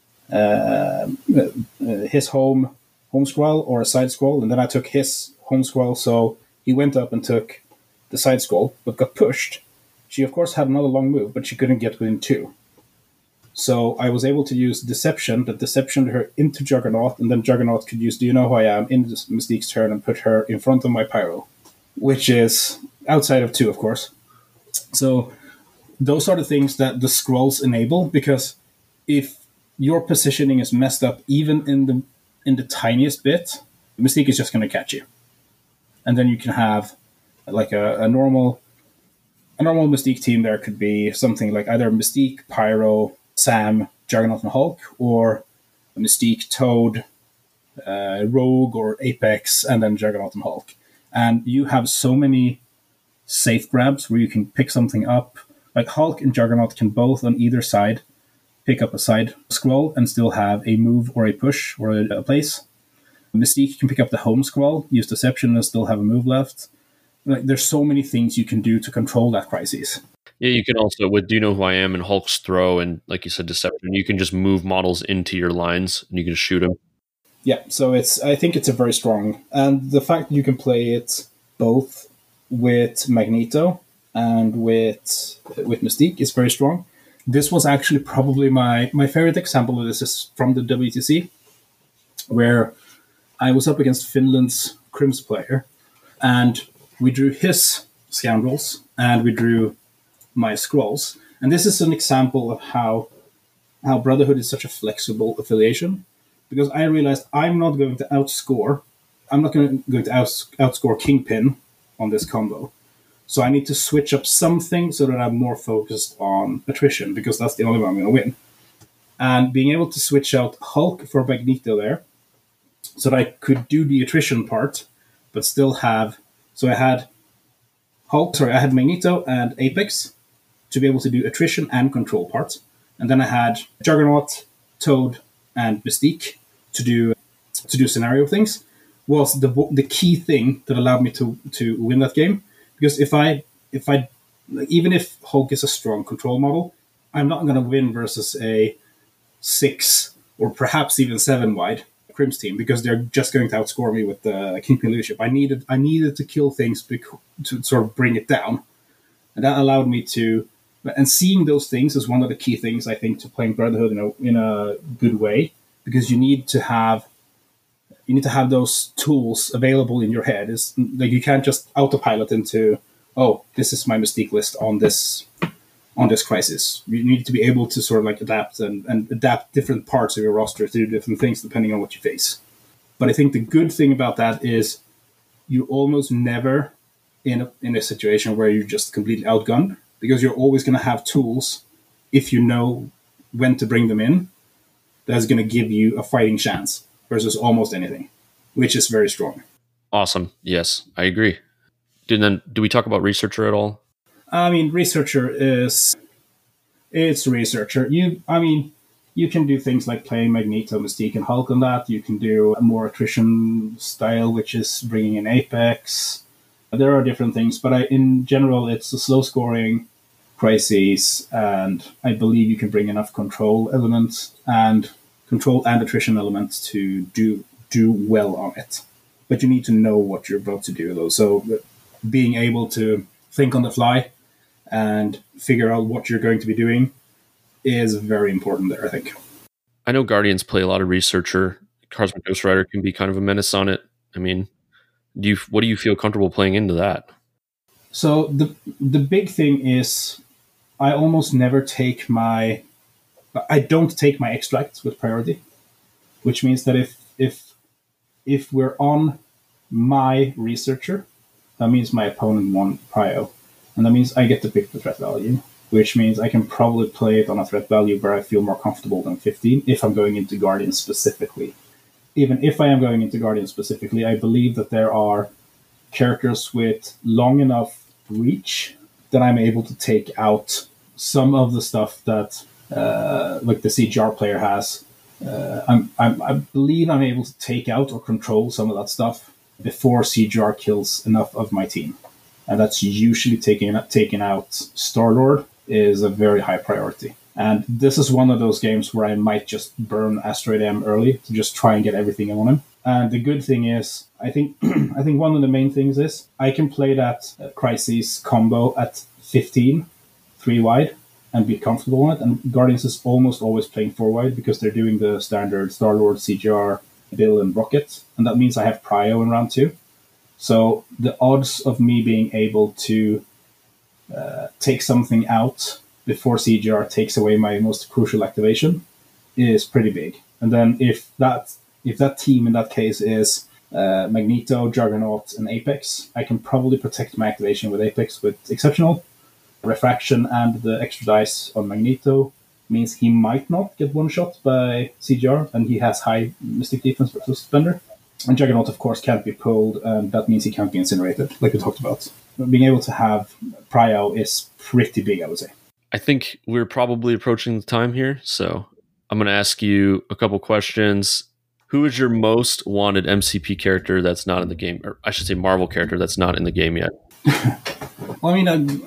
his home scroll or a side scroll, and then I took his home scroll, so he went up and took the side scroll, but got pushed. She, of course, had another long move, but she couldn't get within 2. So I was able to use Deception, that deceptioned her into Juggernaut, and then Juggernaut could use Do You Know Who I Am in Mystique's turn and put her in front of my Pyro, which is outside of 2, of course. So those are the things that the scrolls enable, because if your positioning is messed up even in the tiniest bit, Mystique is just going to catch you. And then you can have like a normal Mystique team. There could be something like either Mystique, Pyro, Sam, Juggernaut, and Hulk, or Mystique, Toad, Rogue, or Apex, and then Juggernaut and Hulk. And you have so many safe grabs where you can pick something up. Like Hulk and Juggernaut can both on either side pick up a side scroll and still have a move or a push or a place. Mystique can pick up the home scroll, use Deception, and still have a move left. Like, there's so many things you can do to control that crisis. Yeah, you can also with Do You Know Who I Am and Hulk's Throw and like you said, Deception, you can just move models into your lines and you can just shoot them. Yeah, so I think it's a very strong, and the fact that you can play it both with Magneto and with Mystique is very strong. This was actually probably my favorite example of this is from the WTC, where I was up against Finland's Crims player, and we drew his Scoundrels and we drew my Scrolls. And this is an example of how Brotherhood is such a flexible affiliation, because I realized I'm not going to outscore. I'm not going to outscore Kingpin on this combo. So I need to switch up something so that I'm more focused on attrition, because that's the only way I'm going to win. And being able to switch out Hulk for Magneto there, so that I could do the attrition part, but still have. So I had I had Magneto and Apex to be able to do attrition and control parts. And then I had Juggernaut, Toad, and Mystique to do scenario things. Was the key thing that allowed me to win that game. Because if I even if Hulk is a strong control model, I'm not going to win versus a 6 or perhaps even 7 wide Crims team, because they're just going to outscore me with the Kingpin leadership. I needed to kill things to sort of bring it down, and that allowed me to. And seeing those things is one of the key things I think to playing Brotherhood in a good way, because you need to have those tools available in your head. Is like you can't just autopilot into, oh, this is my Mystique list on this crisis. You need to be able to sort of like adapt and adapt different parts of your roster to do different things depending on what you face. But I think the good thing about that is you almost never in a situation where you're just completely outgunned, because you're always going to have tools, if you know when to bring them in, that's going to give you a fighting chance versus almost anything, which is very strong. Awesome. Yes, I agree. Do we talk about Researcher at all? I mean, Researcher it's Researcher. You can do things like playing Magneto, Mystique, and Hulk on that. You can do a more attrition style, which is bringing in Apex. There are different things, but in general, it's a slow scoring crises, and I believe you can bring enough control and attrition elements to do well on it. But you need to know what you're about to do, though. So being able to think on the fly and figure out what you're going to be doing is very important there, I think. I know Guardians play a lot of Researcher. Cosmic Ghost Rider can be kind of a menace on it. I mean, what do you feel comfortable playing into that? So the big thing is I almost never I don't take my extracts with priority, which means that if we're on my Researcher, that means my opponent won prio, and that means I get to pick the threat value, which means I can probably play it on a threat value where I feel more comfortable than 15 if I'm going into Guardian specifically. Even if I am going into Guardian specifically, I believe that there are characters with long enough reach that I'm able to take out some of the stuff that, like the CGR player has. I believe I'm able to take out or control some of that stuff before CGR kills enough of my team. And that's usually taking out Star-Lord is a very high priority. And this is one of those games where I might just burn Asteroid M early to just try and get everything on him. And the good thing is, I think one of the main things is I can play that Crisis combo at 15, 3 wide, and be comfortable on it. And Guardians is almost always playing 4 wide because they're doing the standard Star-Lord, CGR, Bill, and Rocket. And that means I have Prio in round 2. So the odds of me being able to take something out before CGR takes away my most crucial activation is pretty big. And then if that team in that case is Magneto, Juggernaut, and Apex, I can probably protect my activation with Apex with Exceptional. Refraction and the extra dice on Magneto means he might not get one shot by CGR, and he has high Mystic defense versus Suspender. And Juggernaut, of course, can't be pulled, and that means he can't be incinerated, like we talked about. Being able to have Prio is pretty big, I would say. I think we're probably approaching the time here, so I'm going to ask you a couple questions. Who is your most wanted MCP character that's not in the game? Or I should say Marvel character that's not in the game yet? Well, I mean,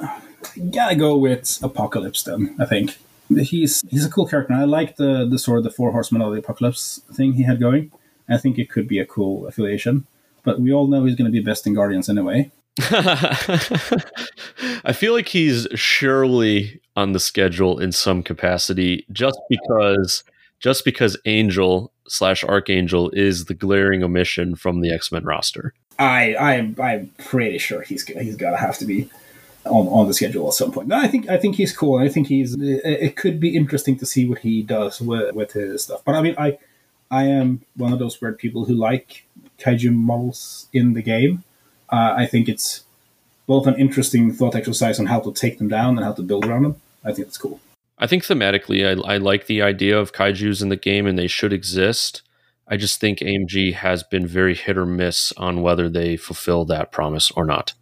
Gotta go with Apocalypse then, I think. He's a cool character. I like the sort of the Four Horsemen of the Apocalypse thing he had going. I think it could be a cool affiliation. But we all know he's going to be best in Guardians anyway. I feel like he's surely on the schedule in some capacity just because Angel / Archangel is the glaring omission from the X-Men roster. I'm pretty sure he's got to have to be on the schedule at some point. No, I think he's cool. I think it could be interesting to see what he does with his stuff. But I mean, I am one of those weird people who like kaiju models in the game. I think it's both an interesting thought exercise on how to take them down and how to build around them. I think it's cool. I think thematically, I like the idea of kaijus in the game, and they should exist. I just think AMG has been very hit or miss on whether they fulfill that promise or not.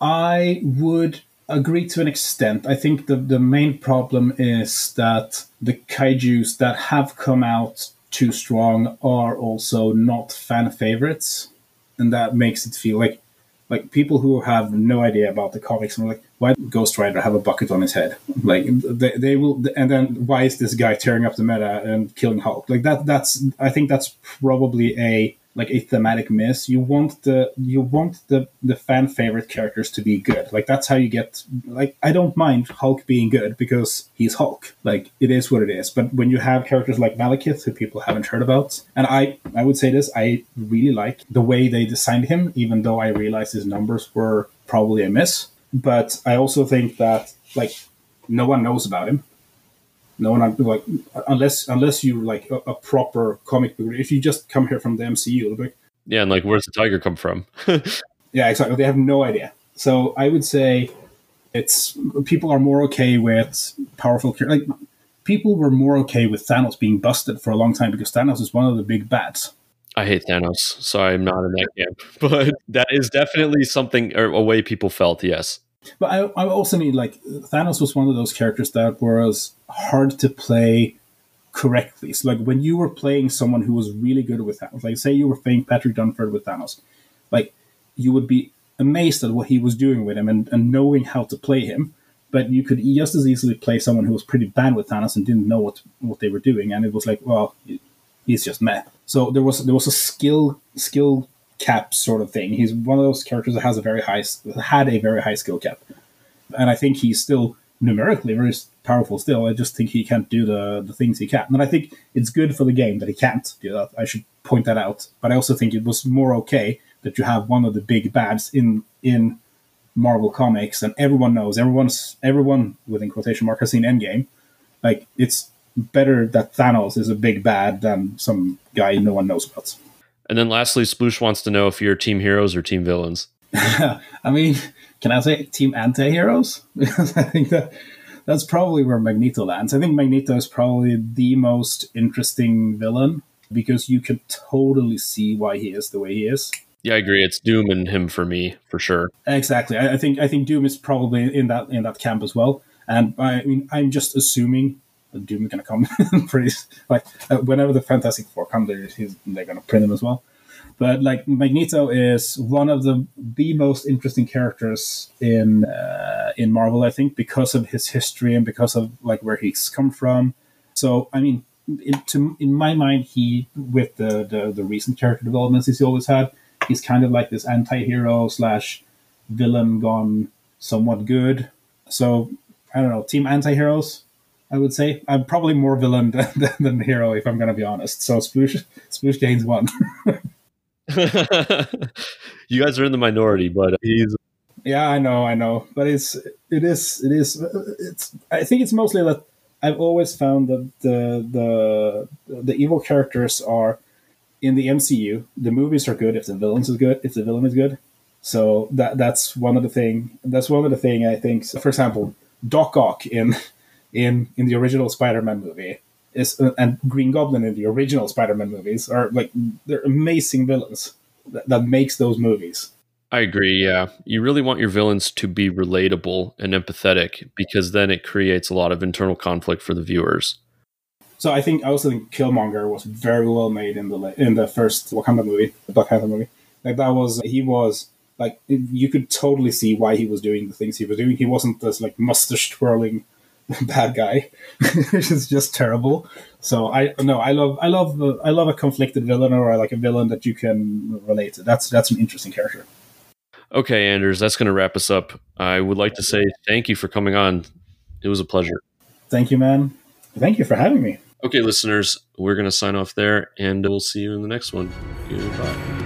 I would agree to an extent. I think the main problem is that the kaijus that have come out too strong are also not fan favorites, and that makes it feel like people who have no idea about the comics and like, why does Ghost Rider have a bucket on his head? Like they will, and then why is this guy tearing up the meta and killing Hulk? Like that's I think that's probably a thematic miss. You want the fan favorite characters to be good. Like that's how you get. Like I don't mind Hulk being good because he's Hulk. Like it is what it is. But when you have characters like Malekith who people haven't heard about, and I would say this, I really like the way they designed him, even though I realized his numbers were probably a miss. But I also think that like no one knows about him. No one like unless you like a proper comic book. If you just come here from the MCU, like yeah, and like where's the tiger come from? Yeah, exactly. They have no idea. So I would say it's people are more okay with powerful like people were more okay with Thanos being busted for a long time because Thanos is one of the big bads. I hate Thanos, so I'm not in that camp. But that is definitely something or a way people felt. Yes. But I also mean, like, Thanos was one of those characters that was hard to play correctly. So, like, when you were playing someone who was really good with Thanos, like, say you were playing Patrick Dunford with Thanos, like, you would be amazed at what he was doing with him and knowing how to play him. But you could just as easily play someone who was pretty bad with Thanos and didn't know what they were doing. And it was like, well, he's just meh. So there was a skill cap sort of thing. He's one of those characters that had a very high skill cap, and I think he's still numerically very powerful. Still, I just think he can't do the things he can, and I think it's good for the game that he can't do that. I should point that out. But I also think it was more okay that you have one of the big bads in Marvel Comics, and everyone knows, everyone within quotation mark has seen Endgame. Like it's better that Thanos is a big bad than some guy no one knows about. And then lastly, Sploosh wants to know if you're team heroes or team villains. I mean, can I say team anti-heroes? Because I think that's probably where Magneto lands. I think Magneto is probably the most interesting villain because you can totally see why he is the way he is. Yeah, I agree. It's Doom and him for me, for sure. Exactly. I think Doom is probably in that camp as well. And I mean, I'm just assuming that Doom is going to come pretty like whenever the Fantastic Four come, they're going to print him as well. But like Magneto is one of the most interesting characters in Marvel, I think, because of his history and because of like where he's come from. So I mean, in my mind, he with the recent character developments he's always had, he's kind of like this anti-hero / villain gone somewhat good. So I don't know, team anti-heroes. I would say I'm probably more villain than hero if I'm going to be honest. So Sploosh gains one. You guys are in the minority, but he's. Yeah, I know, but it is. I think it's mostly that I've always found that the evil characters are in the MCU. The movies are good if the villain is good. So that's one of the thing. That's one of the thing I think. So for example, Doc Ock in the original Spider-Man movie and Green Goblin in the original Spider-Man movies are like they're amazing villains that makes those movies. I agree. Yeah, you really want your villains to be relatable and empathetic because then it creates a lot of internal conflict for the viewers. So I also think Killmonger was very well made in the first Wakanda movie, the Black Panther movie. Like he was like you could totally see why he was doing the things he was doing. He wasn't this like mustache twirling bad guy, which is just terrible. So I love a conflicted villain, or like a villain that you can relate to. That's an interesting character. Okay, Anders, that's going to wrap us up. I would like to say thank you for coming on. It was a pleasure. Thank you, man. Thank you for having me. Okay, listeners, we're going to sign off there, and we'll see you in the next one. Goodbye.